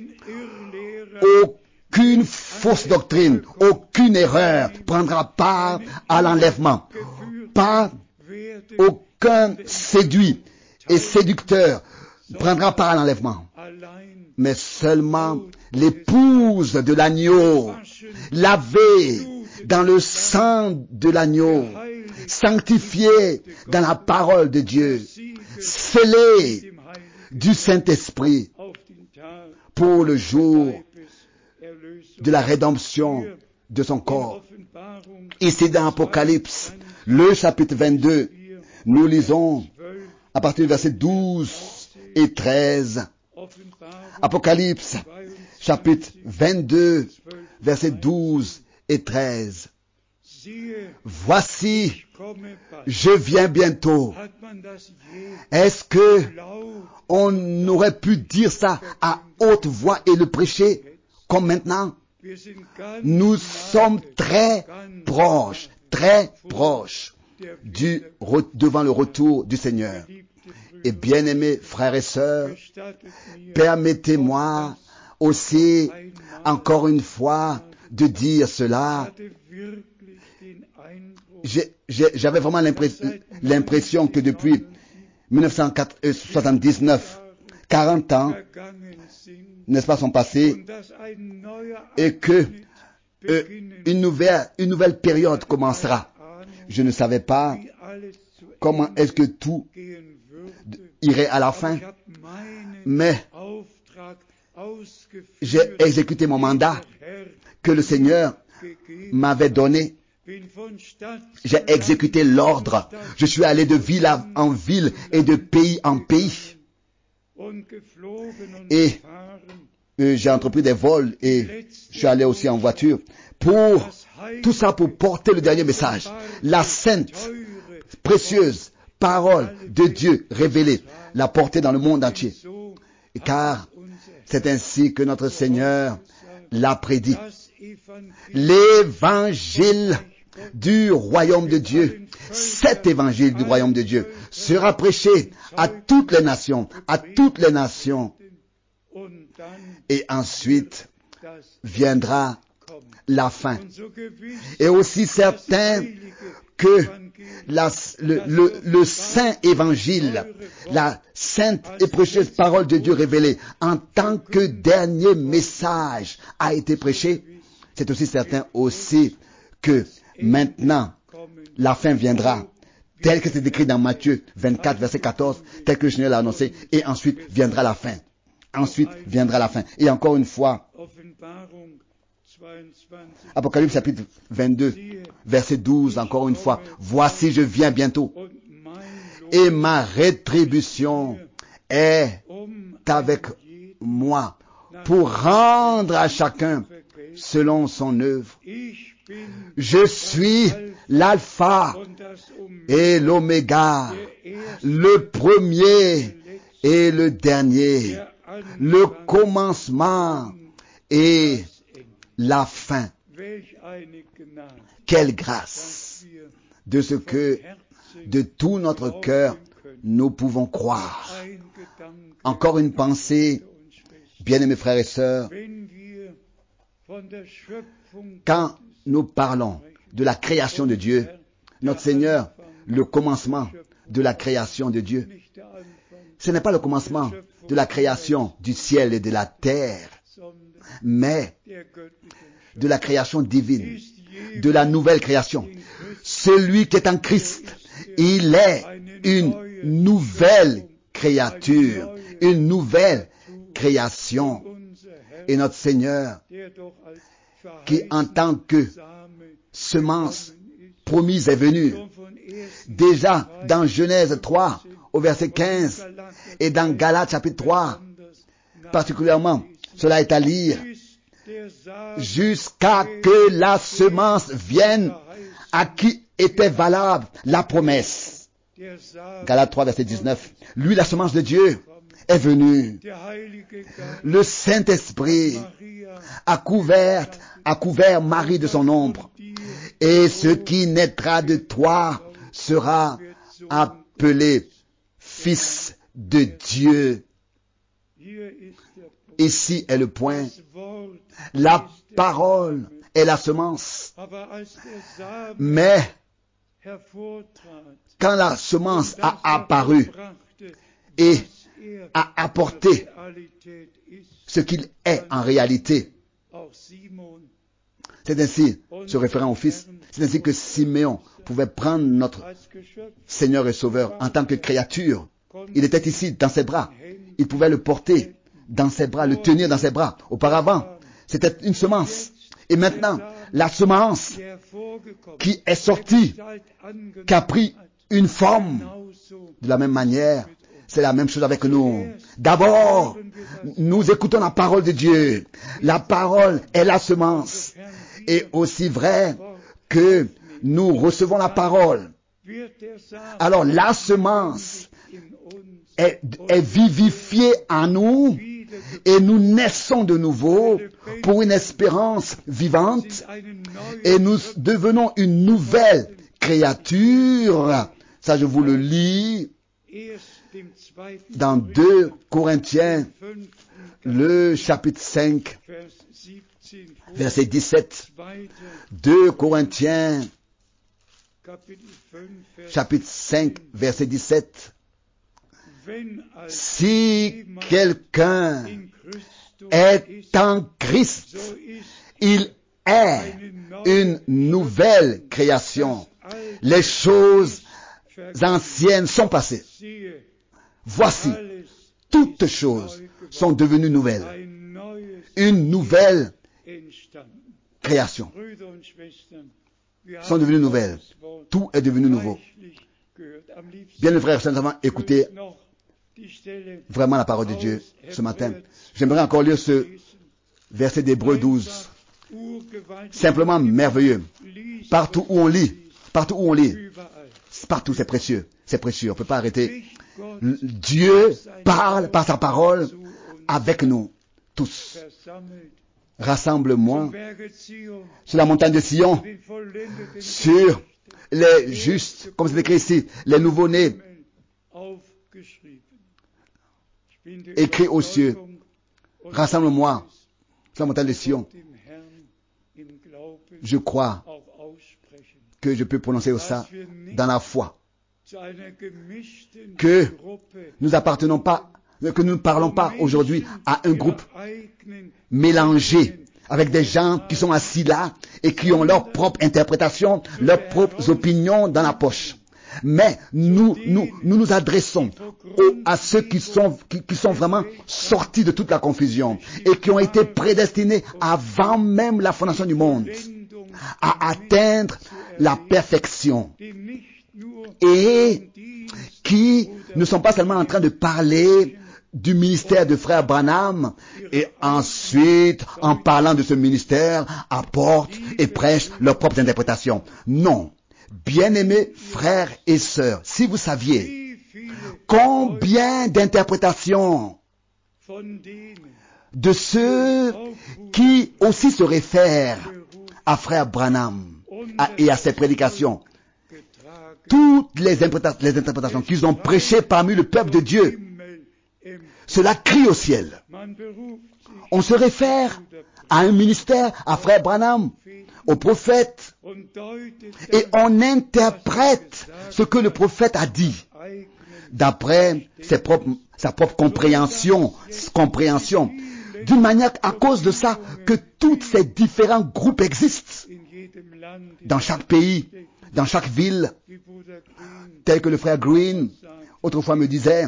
Aucune fausse doctrine, aucune erreur prendra part à l'enlèvement. Pas aucun séduit et séducteur prendra part à l'enlèvement. Mais seulement l'épouse de l'agneau, lavée dans le sang de l'agneau, sanctifiée dans la parole de Dieu, scellée du Saint-Esprit pour le jour de la rédemption de son corps. Ici dans Apocalypse, le chapitre vingt-deux, nous lisons à partir du verset douze et treize. Apocalypse, chapitre vingt-deux, verset douze et treize. Voici, je viens bientôt. Est-ce que on aurait pu dire ça à haute voix et le prêcher comme maintenant? Nous sommes très proches, très proches du, devant le retour du Seigneur. Et bien-aimés frères et sœurs, permettez-moi aussi, encore une fois, de dire cela. J'ai, j'ai, j'avais vraiment l'impression, l'impression que depuis mille neuf cent soixante-dix-neuf, quarante ans, n'est-ce pas, sont passés, et que euh, une nouvelle, une nouvelle période commencera. Je ne savais pas comment est-ce que tout irait à la fin, mais j'ai exécuté mon mandat que le Seigneur m'avait donné. J'ai exécuté l'ordre. Je suis allé de ville en ville et de pays en pays. Et euh, j'ai entrepris des vols et je suis allé aussi en voiture. Pour tout ça, pour porter le dernier message. La sainte, précieuse parole de Dieu révélée, la porter dans le monde entier. Car c'est ainsi que notre Seigneur l'a prédit. L'évangile du royaume de Dieu, cet évangile du royaume de Dieu sera prêché à toutes les nations, à toutes les nations. Et ensuite viendra la fin. Et aussi certain que la, le, le, le saint évangile, la sainte et précieuse parole de Dieu révélée en tant que dernier message a été prêché, c'est aussi certain aussi que maintenant la fin viendra, tel que c'est écrit dans Matthieu vingt-quatre, verset quatorze, tel que le Seigneur l'a annoncé, et ensuite viendra la fin. Ensuite viendra la fin. Et encore une fois, Apocalypse chapitre vingt-deux, verset douze, encore une fois, voici je viens bientôt, et ma rétribution est avec moi pour rendre à chacun selon son œuvre. Je suis l'alpha et l'oméga, le premier et le dernier, le commencement et la fin. Quelle grâce de ce que de tout notre cœur nous pouvons croire. Encore une pensée, bien-aimés frères et sœurs, quand nous parlons de la création de Dieu, notre Seigneur, le commencement de la création de Dieu, ce n'est pas le commencement de la création du ciel et de la terre, mais de la création divine, de la nouvelle création. Celui qui est en Christ, il est une nouvelle créature, une nouvelle création. Et notre Seigneur, qui en tant que semence promise est venu, déjà dans Genèse trois, au verset quinze, et dans Galates chapitre trois, particulièrement, cela est à lire, jusqu'à que la semence vienne à qui était valable la promesse. Galates trois, verset dix-neuf. Lui, la semence de Dieu, est venu. Le Saint-Esprit a couvert, a couvert Marie de son ombre. Et ce qui naîtra de toi sera appelé Fils de Dieu. Ici est le point. La parole est la semence. Mais quand la semence a apparu et a apporté ce qu'il est en réalité, c'est ainsi, se référant au Fils, c'est ainsi que Siméon pouvait prendre notre Seigneur et Sauveur en tant que créature. Il était ici, dans ses bras. Il pouvait le porter dans ses bras, le tenir dans ses bras. Auparavant, c'était une semence. Et maintenant, la semence qui est sortie, qui a pris une forme, de la même manière, c'est la même chose avec nous. D'abord, nous écoutons la parole de Dieu. La parole est la semence. Et aussi vrai que nous recevons la parole, alors la semence est, est vivifiée en nous et nous naissons de nouveau pour une espérance vivante et nous devenons une nouvelle créature. Ça, je vous le lis dans deux Corinthiens, le chapitre cinq, verset dix-sept. deux Corinthiens, chapitre cinq, verset dix-sept. Si quelqu'un est en Christ, il est une nouvelle création. Les choses anciennes sont passées. Voici, toutes choses sont devenues nouvelles. une nouvelle création. Sont devenues nouvelles. Tout est devenu nouveau. Bien les frères, nous avons écouté vraiment la parole de Dieu ce matin. J'aimerais encore lire ce verset d'Hébreux douze. Simplement merveilleux. Partout où on lit, partout où on lit, partout c'est précieux. C'est précieux, on ne peut pas arrêter. Dieu parle par sa parole avec nous tous. Rassemble-moi sur la montagne de Sion, sur les justes, comme c'est écrit ici, les nouveaux-nés, écrit aux cieux. Rassemble-moi sur la montagne de Sion. Je crois que je peux prononcer ça dans la foi. Que nous appartenons pas, que nous ne parlons pas aujourd'hui à un groupe mélangé avec des gens qui sont assis là et qui ont leur propre interprétation, leurs propres opinions dans la poche. Mais nous nous nous, nous adressons aux, à ceux qui sont, qui, qui sont vraiment sortis de toute la confusion et qui ont été prédestinés avant même la fondation du monde à atteindre la perfection et qui ne sont pas seulement en train de parler du ministère de frère Branham et ensuite, en parlant de ce ministère, apportent et prêchent leurs propres interprétations. Non. Bien-aimés frères et sœurs, si vous saviez combien d'interprétations de ceux qui aussi se réfèrent à frère Branham et à ses prédications, toutes les interprétations, les interprétations qu'ils ont prêchées parmi le peuple de Dieu, cela crie au ciel. On se réfère à un ministère, à frère Branham, au prophète, et on interprète ce que le prophète a dit d'après ses propres, sa propre compréhension, compréhension, d'une manière à cause de ça que tous ces différents groupes existent dans chaque pays, dans chaque ville, tel que le frère Green autrefois me disait,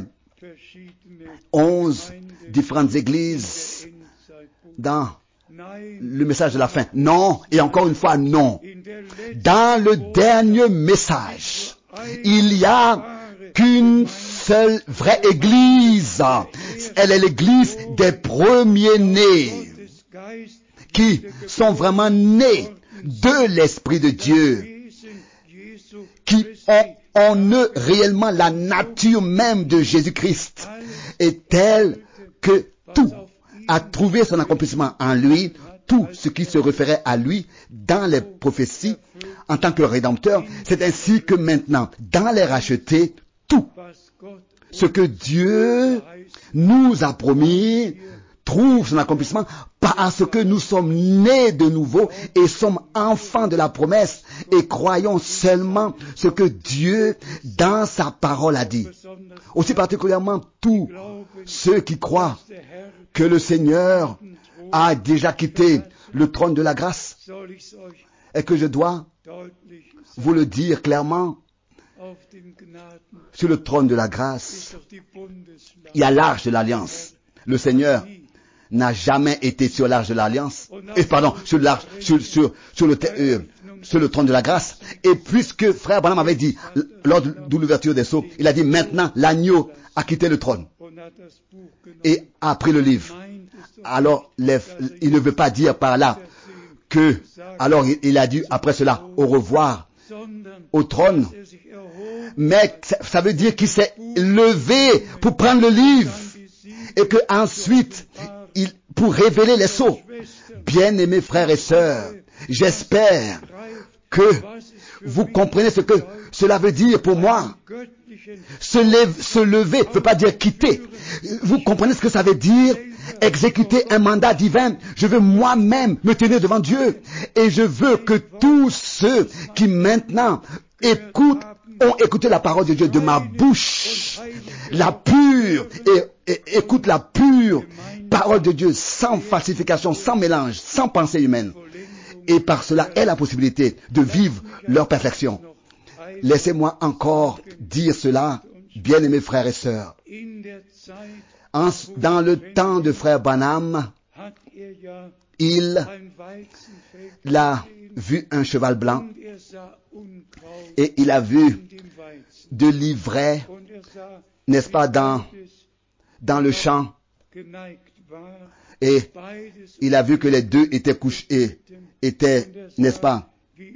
onze différentes églises dans le message de la fin. Non, et encore une fois, non. Dans le dernier message, il y a qu'une seule vraie église. Elle est l'église des premiers-nés qui sont vraiment nés de l'Esprit de Dieu, qui ont en eux réellement la nature même de Jésus-Christ, est telle que tout a trouvé son accomplissement en lui, tout ce qui se référait à lui dans les prophéties en tant que rédempteur. C'est ainsi que maintenant, dans les rachetés, tout ce que Dieu nous a promis trouve son accomplissement parce que nous sommes nés de nouveau et sommes enfants de la promesse et croyons seulement ce que Dieu dans sa parole a dit. Aussi particulièrement tous ceux qui croient que le Seigneur a déjà quitté le trône de la grâce et que je dois vous le dire clairement, sur le trône de la grâce, il y a l'arche de l'alliance. Le Seigneur n'a jamais été sur l'arche de l'alliance, et pardon, sur l'arche, sur, sur, sur, le, euh, sur le trône de la grâce. Et puisque frère Branham avait dit, lors de, de l'ouverture des sceaux, il a dit maintenant l'agneau a quitté le trône et a pris le livre. Alors, les, il ne veut pas dire par là que, alors il, il a dit après cela, au revoir au trône, mais ça veut dire qu'il s'est levé pour prendre le livre et que ensuite, il, pour révéler les sceaux. Bien-aimés frères et sœurs, j'espère que vous comprenez ce que cela veut dire pour moi. Se, lève, se lever ne veut pas dire quitter. Vous comprenez ce que ça veut dire? Exécuter un mandat divin. Je veux moi-même me tenir devant Dieu. Et je veux que tous ceux qui maintenant écoutent, ont écouté la parole de Dieu de ma bouche, la pure, et, et écoute la pure parole de Dieu sans falsification, sans mélange, sans pensée humaine. Et par cela aient la possibilité de vivre leur perfection. Laissez-moi encore dire cela, bien-aimés frères et sœurs. En, dans le temps de frère Branham, il a vu un cheval blanc et il a vu de l'ivraie, n'est-ce pas, dans, dans le champ. Et il a vu que les deux étaient couchés, étaient, n'est-ce pas,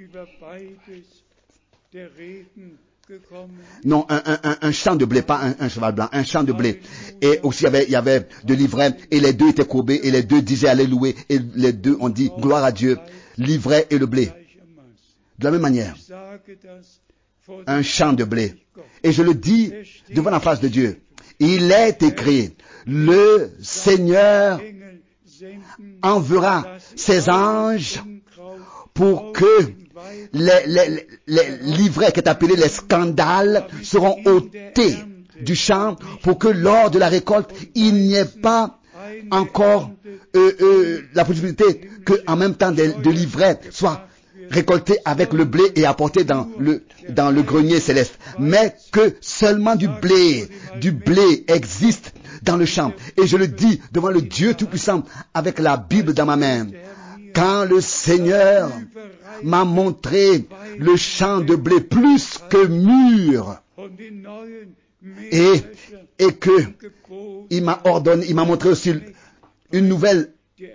non, un, un, un champ de blé, pas un, un cheval blanc, un champ de blé. Et aussi, il y avait, il y avait de l'ivraie, et les deux étaient courbés, et les deux disaient alléluia, et les deux ont dit gloire à Dieu, l'ivraie et le blé. De la même manière, un champ de blé. Et je le dis devant la face de Dieu. Il est écrit, le Seigneur enverra ses anges pour que les, les, les livrets qui est appelé les scandales seront ôtés du champ pour que lors de la récolte, il n'y ait pas encore euh, euh, la possibilité que en même temps de, de l'ivraie soit récolté avec le blé et apporté dans le, dans le grenier céleste. Mais que seulement du blé, du blé existe dans le champ. Et je le dis devant le Dieu Tout-Puissant avec la Bible dans ma main. Quand le Seigneur m'a montré le champ de blé plus que mûr et, et que il m'a ordonné, il m'a montré aussi une nouvelle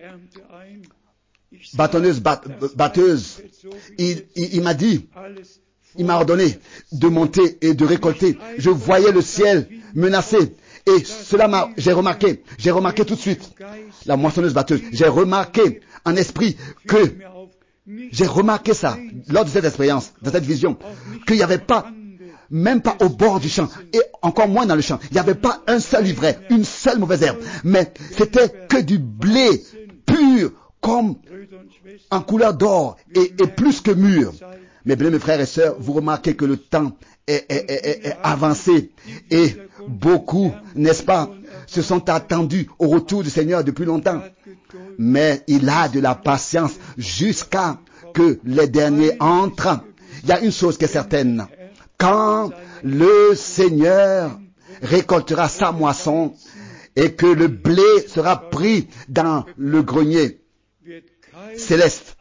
bâtonneuse, bat, batteuse. Il, il, il m'a dit, il m'a ordonné de monter et de récolter. Je voyais le ciel menacé. Et cela m'a, j'ai remarqué, j'ai remarqué tout de suite, la moissonneuse batteuse, j'ai remarqué en esprit que, j'ai remarqué ça, lors de cette expérience, de cette vision, qu'il n'y avait pas, même pas au bord du champ, et encore moins dans le champ, il n'y avait pas un seul ivraie, une seule mauvaise herbe, mais c'était que du blé pur, comme en couleur d'or, et, et plus que mûr. Mes bien mes frères et sœurs, vous remarquez que le temps est, est, est, est avancé, et beaucoup, n'est-ce pas, se sont attendus au retour du Seigneur depuis longtemps. Mais il a de la patience jusqu'à que les derniers entrent. Il y a une chose qui est certaine. Quand le Seigneur récoltera sa moisson et que le blé sera pris dans le grenier céleste,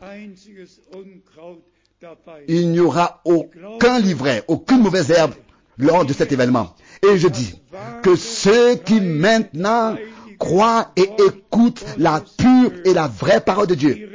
il n'y aura aucun livret, aucune mauvaise herbe lors de cet événement. Et je dis que ceux qui maintenant croient et écoutent la pure et la vraie parole de Dieu,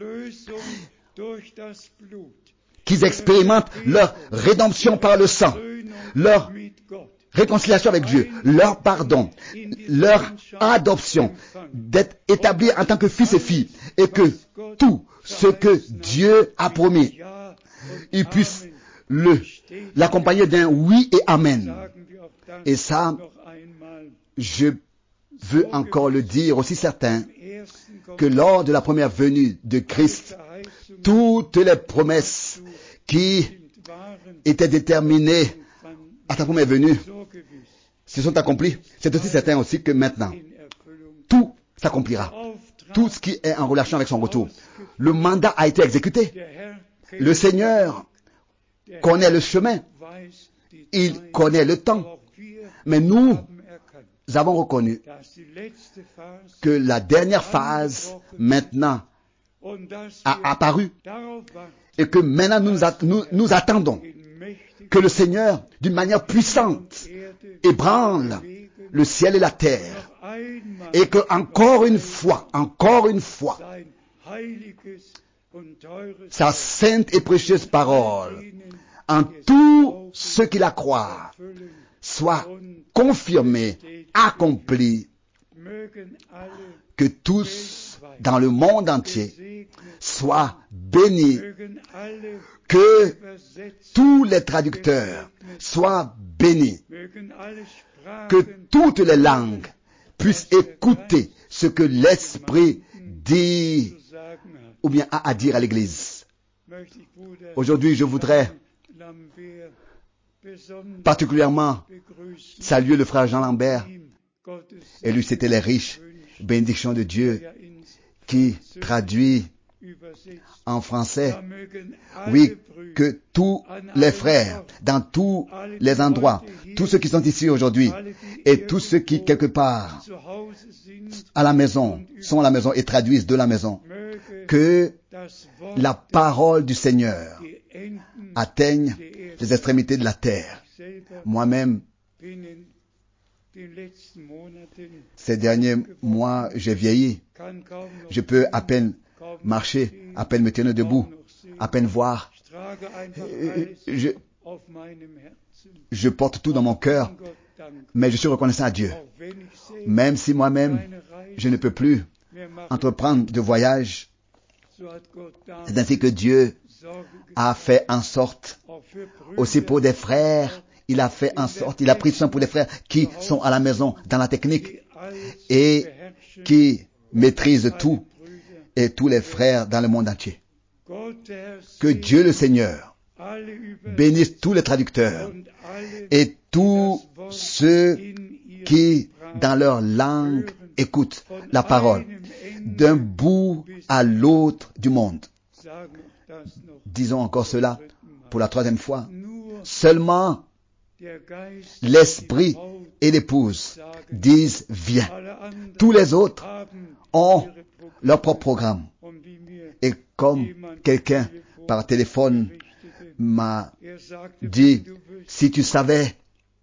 qu'ils expérimentent leur rédemption par le sang, leur réconciliation avec Dieu, leur pardon, leur adoption, d'être établis en tant que fils et filles, et que tout ce que Dieu a promis, ils puissent le, l'accompagner d'un oui et amen. Et ça, je veux encore le dire aussi certain que lors de la première venue de Christ, toutes les promesses qui étaient déterminées à sa première venue se sont accomplies. C'est aussi certain aussi que maintenant, tout s'accomplira. Tout ce qui est en relation avec son retour. Le mandat a été exécuté. Le Seigneur connaît le chemin. Il connaît le temps. Mais nous avons reconnu que la dernière phase maintenant a apparu et que maintenant nous, nous, nous attendons que le Seigneur, d'une manière puissante, ébranle le ciel et la terre et que encore une fois, encore une fois, sa sainte et précieuse parole en tout ce qui la croit soit confirmée, accomplie, que tous dans le monde entier soient bénis, que tous les traducteurs soient bénis, que toutes les langues puissent écouter ce que l'Esprit dit ou bien a à dire à l'Église. Aujourd'hui, je voudrais particulièrement saluer le frère Jean Lambert. Et lui, c'était les riches bénédictions de Dieu qui traduit en français. Oui, que tous les frères, dans tous les endroits, tous ceux qui sont ici aujourd'hui et tous ceux qui, quelque part, à la maison, sont à la maison et traduisent de la maison, que la parole du Seigneur atteigne les extrémités de la terre. Moi-même, ces derniers mois, j'ai vieilli. Je peux à peine marcher, à peine me tenir debout, à peine voir. Je, je porte tout dans mon cœur, mais je suis reconnaissant à Dieu. Même si moi-même, je ne peux plus entreprendre de voyage, c'est ainsi que Dieu a fait en sorte, aussi pour des frères, il a fait en sorte, il a pris soin pour des frères qui sont à la maison dans la technique et qui maîtrisent tout, et tous les frères dans le monde entier. Que Dieu le Seigneur bénisse tous les traducteurs et tous ceux qui, dans leur langue, écoutent la parole d'un bout à l'autre du monde. Disons encore cela pour la troisième fois. Seulement l'esprit et l'épouse disent viens. Tous les autres ont leur propre programme. Et comme quelqu'un par téléphone m'a dit, si tu savais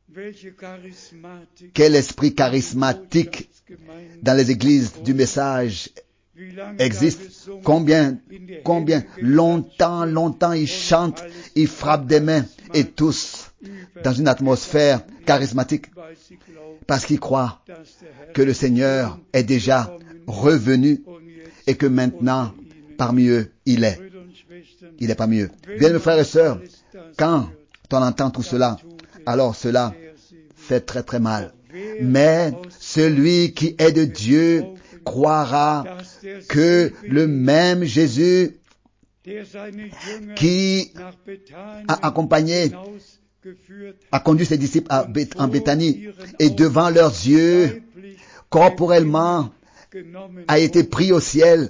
quel esprit charismatique dans les églises du message existe, combien, combien longtemps, longtemps ils chantent, ils frappent des mains et tous dans une atmosphère charismatique parce qu'ils croient que le Seigneur est déjà revenu et que maintenant parmi eux il est. Il est parmi eux. Bien mes frères et sœurs, quand on entend tout cela, alors cela fait très très mal. Mais celui qui est de Dieu croira que le même Jésus qui a accompagné, a conduit ses disciples en Béthanie et devant leurs yeux, corporellement, a été pris au ciel.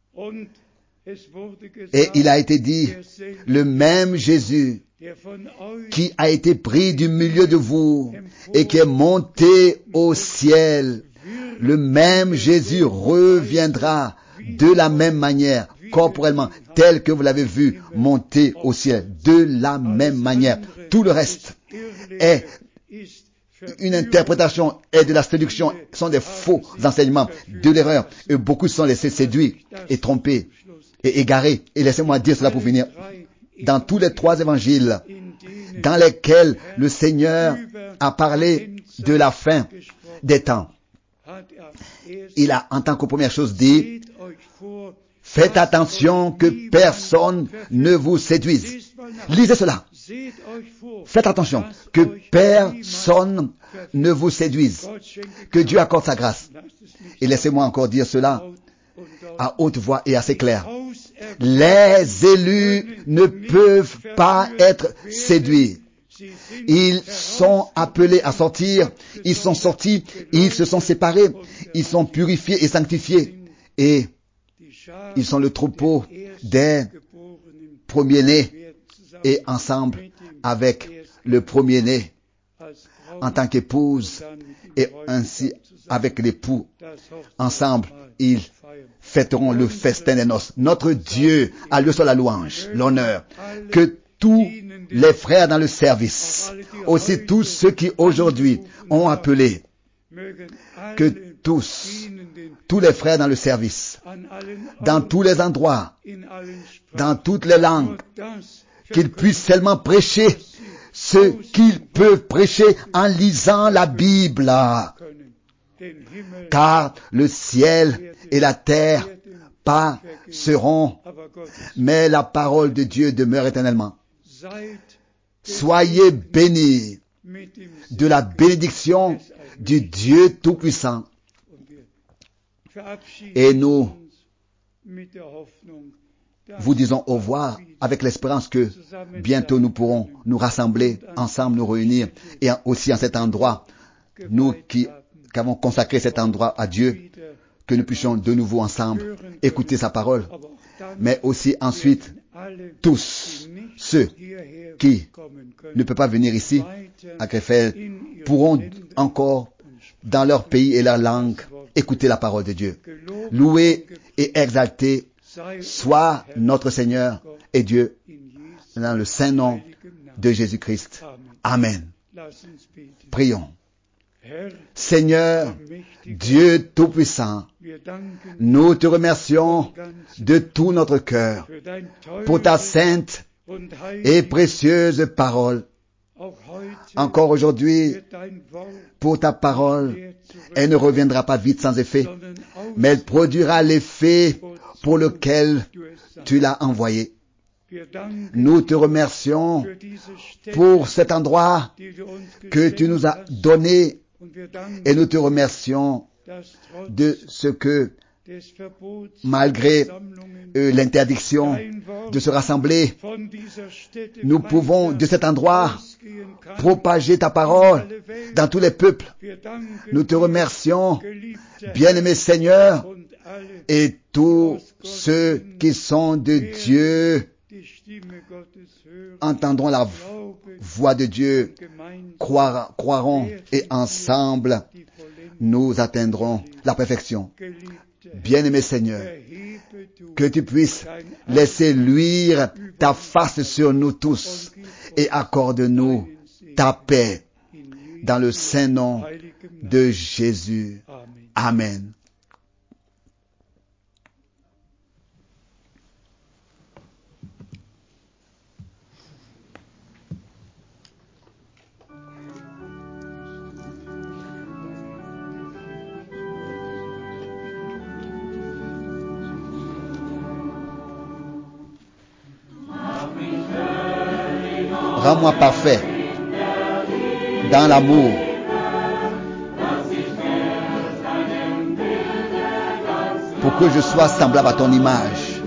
Et il a été dit, le même Jésus qui a été pris du milieu de vous et qui est monté au ciel, le même Jésus reviendra de la même manière, corporellement, tel que vous l'avez vu monter au ciel, de la même manière. Tout le reste est une interprétation et de la séduction, sont des faux enseignements, de l'erreur. Et beaucoup sont laissés séduire et tromper et égarés. Et laissez-moi dire cela pour finir. Dans tous les trois évangiles dans lesquels le Seigneur a parlé de la fin des temps, il a en tant que première chose dit, faites attention que personne ne vous séduise. Lisez cela. Faites attention que personne ne vous séduise. Que Dieu accorde sa grâce. Et laissez-moi encore dire cela à haute voix et assez clair. Les élus ne peuvent pas être séduits. Ils sont appelés à sortir. Ils sont sortis. Ils se sont séparés. Ils sont purifiés et sanctifiés. Et ils sont le troupeau des premiers-nés. Et ensemble avec le premier-né en tant qu'épouse et ainsi avec l'époux. Ensemble, ils fêteront le festin des noces. Notre Dieu a le seul la louange, l'honneur. Que tous les frères dans le service, aussi tous ceux qui aujourd'hui ont appelé, que tous, tous les frères dans le service, dans tous les endroits, dans toutes les langues, qu'ils puissent seulement prêcher ce qu'ils peuvent prêcher en lisant la Bible. Car le ciel et la terre passeront, mais la parole de Dieu demeure éternellement. Soyez bénis de la bénédiction du Dieu Tout-Puissant. Et nous vous disons au revoir avec l'espérance que bientôt nous pourrons nous rassembler ensemble, nous réunir et aussi en cet endroit, nous qui, qui avons consacré cet endroit à Dieu, que nous puissions de nouveau ensemble écouter sa parole, mais aussi ensuite tous ceux qui ne peut pas venir ici à Krefeld pourront encore dans leur pays et leur langue écouter la parole de Dieu. Loué et exalté soit notre Seigneur et Dieu dans le saint nom de Jésus-Christ. Amen. Prions. Seigneur, Dieu Tout-Puissant, nous te remercions de tout notre cœur pour ta sainte et précieuse parole. Encore aujourd'hui, pour ta parole, elle ne reviendra pas vite sans effet, mais elle produira l'effet pour lequel tu l'as envoyée. Nous te remercions pour cet endroit que tu nous as donné et nous te remercions de ce que, malgré euh, l'interdiction de se rassembler, nous pouvons de cet endroit propager ta parole dans tous les peuples. Nous te remercions, bien-aimé Seigneur, et tous ceux qui sont de Dieu entendront la voix de Dieu, croire, croiront et ensemble nous atteindrons la perfection. Bien-aimé Seigneur, que tu puisses laisser luire ta face sur nous tous et accorde-nous ta paix dans le saint nom de Jésus. Amen. Rends-moi parfait dans l'amour. Pour que je sois semblable à ton image.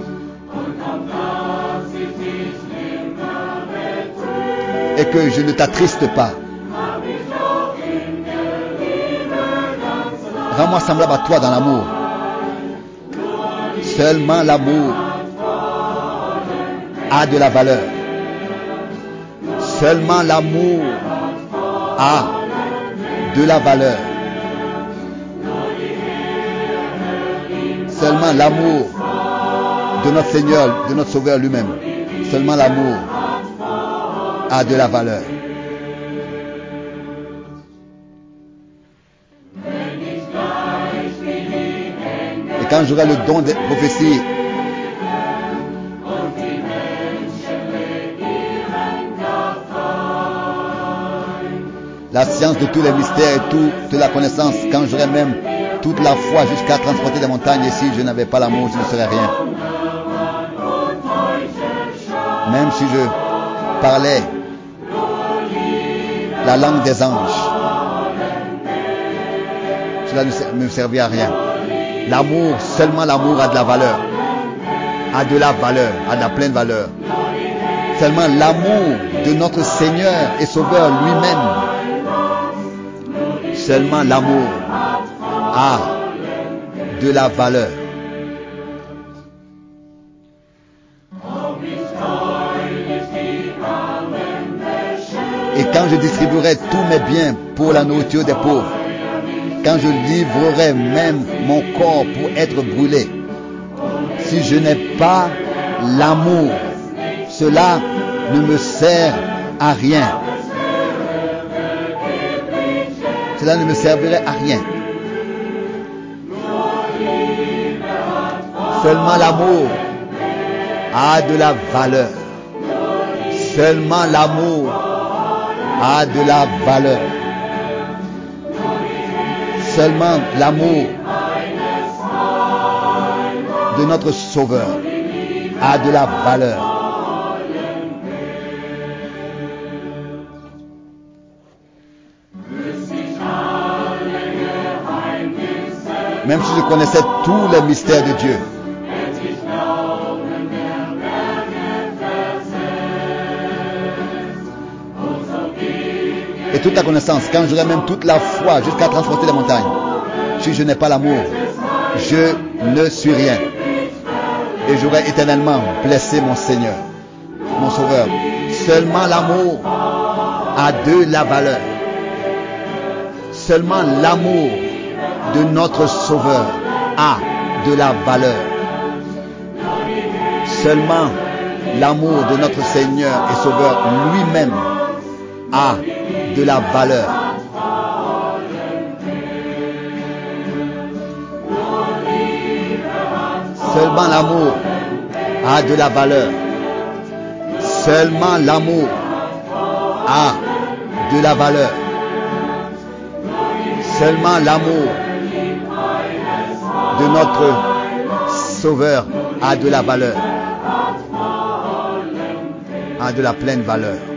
Et que je ne t'attriste pas. Rends-moi semblable à toi dans l'amour. Seulement l'amour a de la valeur. Seulement l'amour a de la valeur. Seulement l'amour de notre Seigneur, de notre Sauveur lui-même. Seulement l'amour a de la valeur. Et quand j'aurai le don de prophétie, la science de tous les mystères et toute la connaissance, quand j'aurai même toute la foi jusqu'à transporter des montagnes, et si je n'avais pas l'amour, je ne serais rien. Même si je parlais la langue des anges, cela ne me servirait à rien. L'amour, seulement l'amour a de la valeur, a de la valeur, a de la pleine valeur. Seulement l'amour de notre Seigneur et Sauveur lui-même. Seulement l'amour a de la valeur. Et quand je distribuerai tous mes biens pour la nourriture des pauvres, quand je livrerai même mon corps pour être brûlé, si je n'ai pas l'amour, cela ne me sert à rien. Cela ne me servirait à rien. Seulement l'amour a de la valeur. Seulement l'amour a de la valeur. Seulement l'amour de notre Sauveur a de la valeur. Même si je connaissais tous les mystères de Dieu, et toute la connaissance, quand j'aurai même toute la foi jusqu'à transporter les montagnes, si je n'ai pas l'amour, je ne suis rien. Et j'aurai éternellement blessé mon Seigneur, mon Sauveur. Seulement l'amour a de la valeur. Seulement l'amour de notre Sauveur a de la valeur. Seulement l'amour de notre Seigneur et Sauveur lui-même a de la valeur. Seulement l'amour a de la valeur. Seulement l'amour a de la valeur. Seulement l'amour de notre Sauveur a de la valeur, a de la pleine valeur.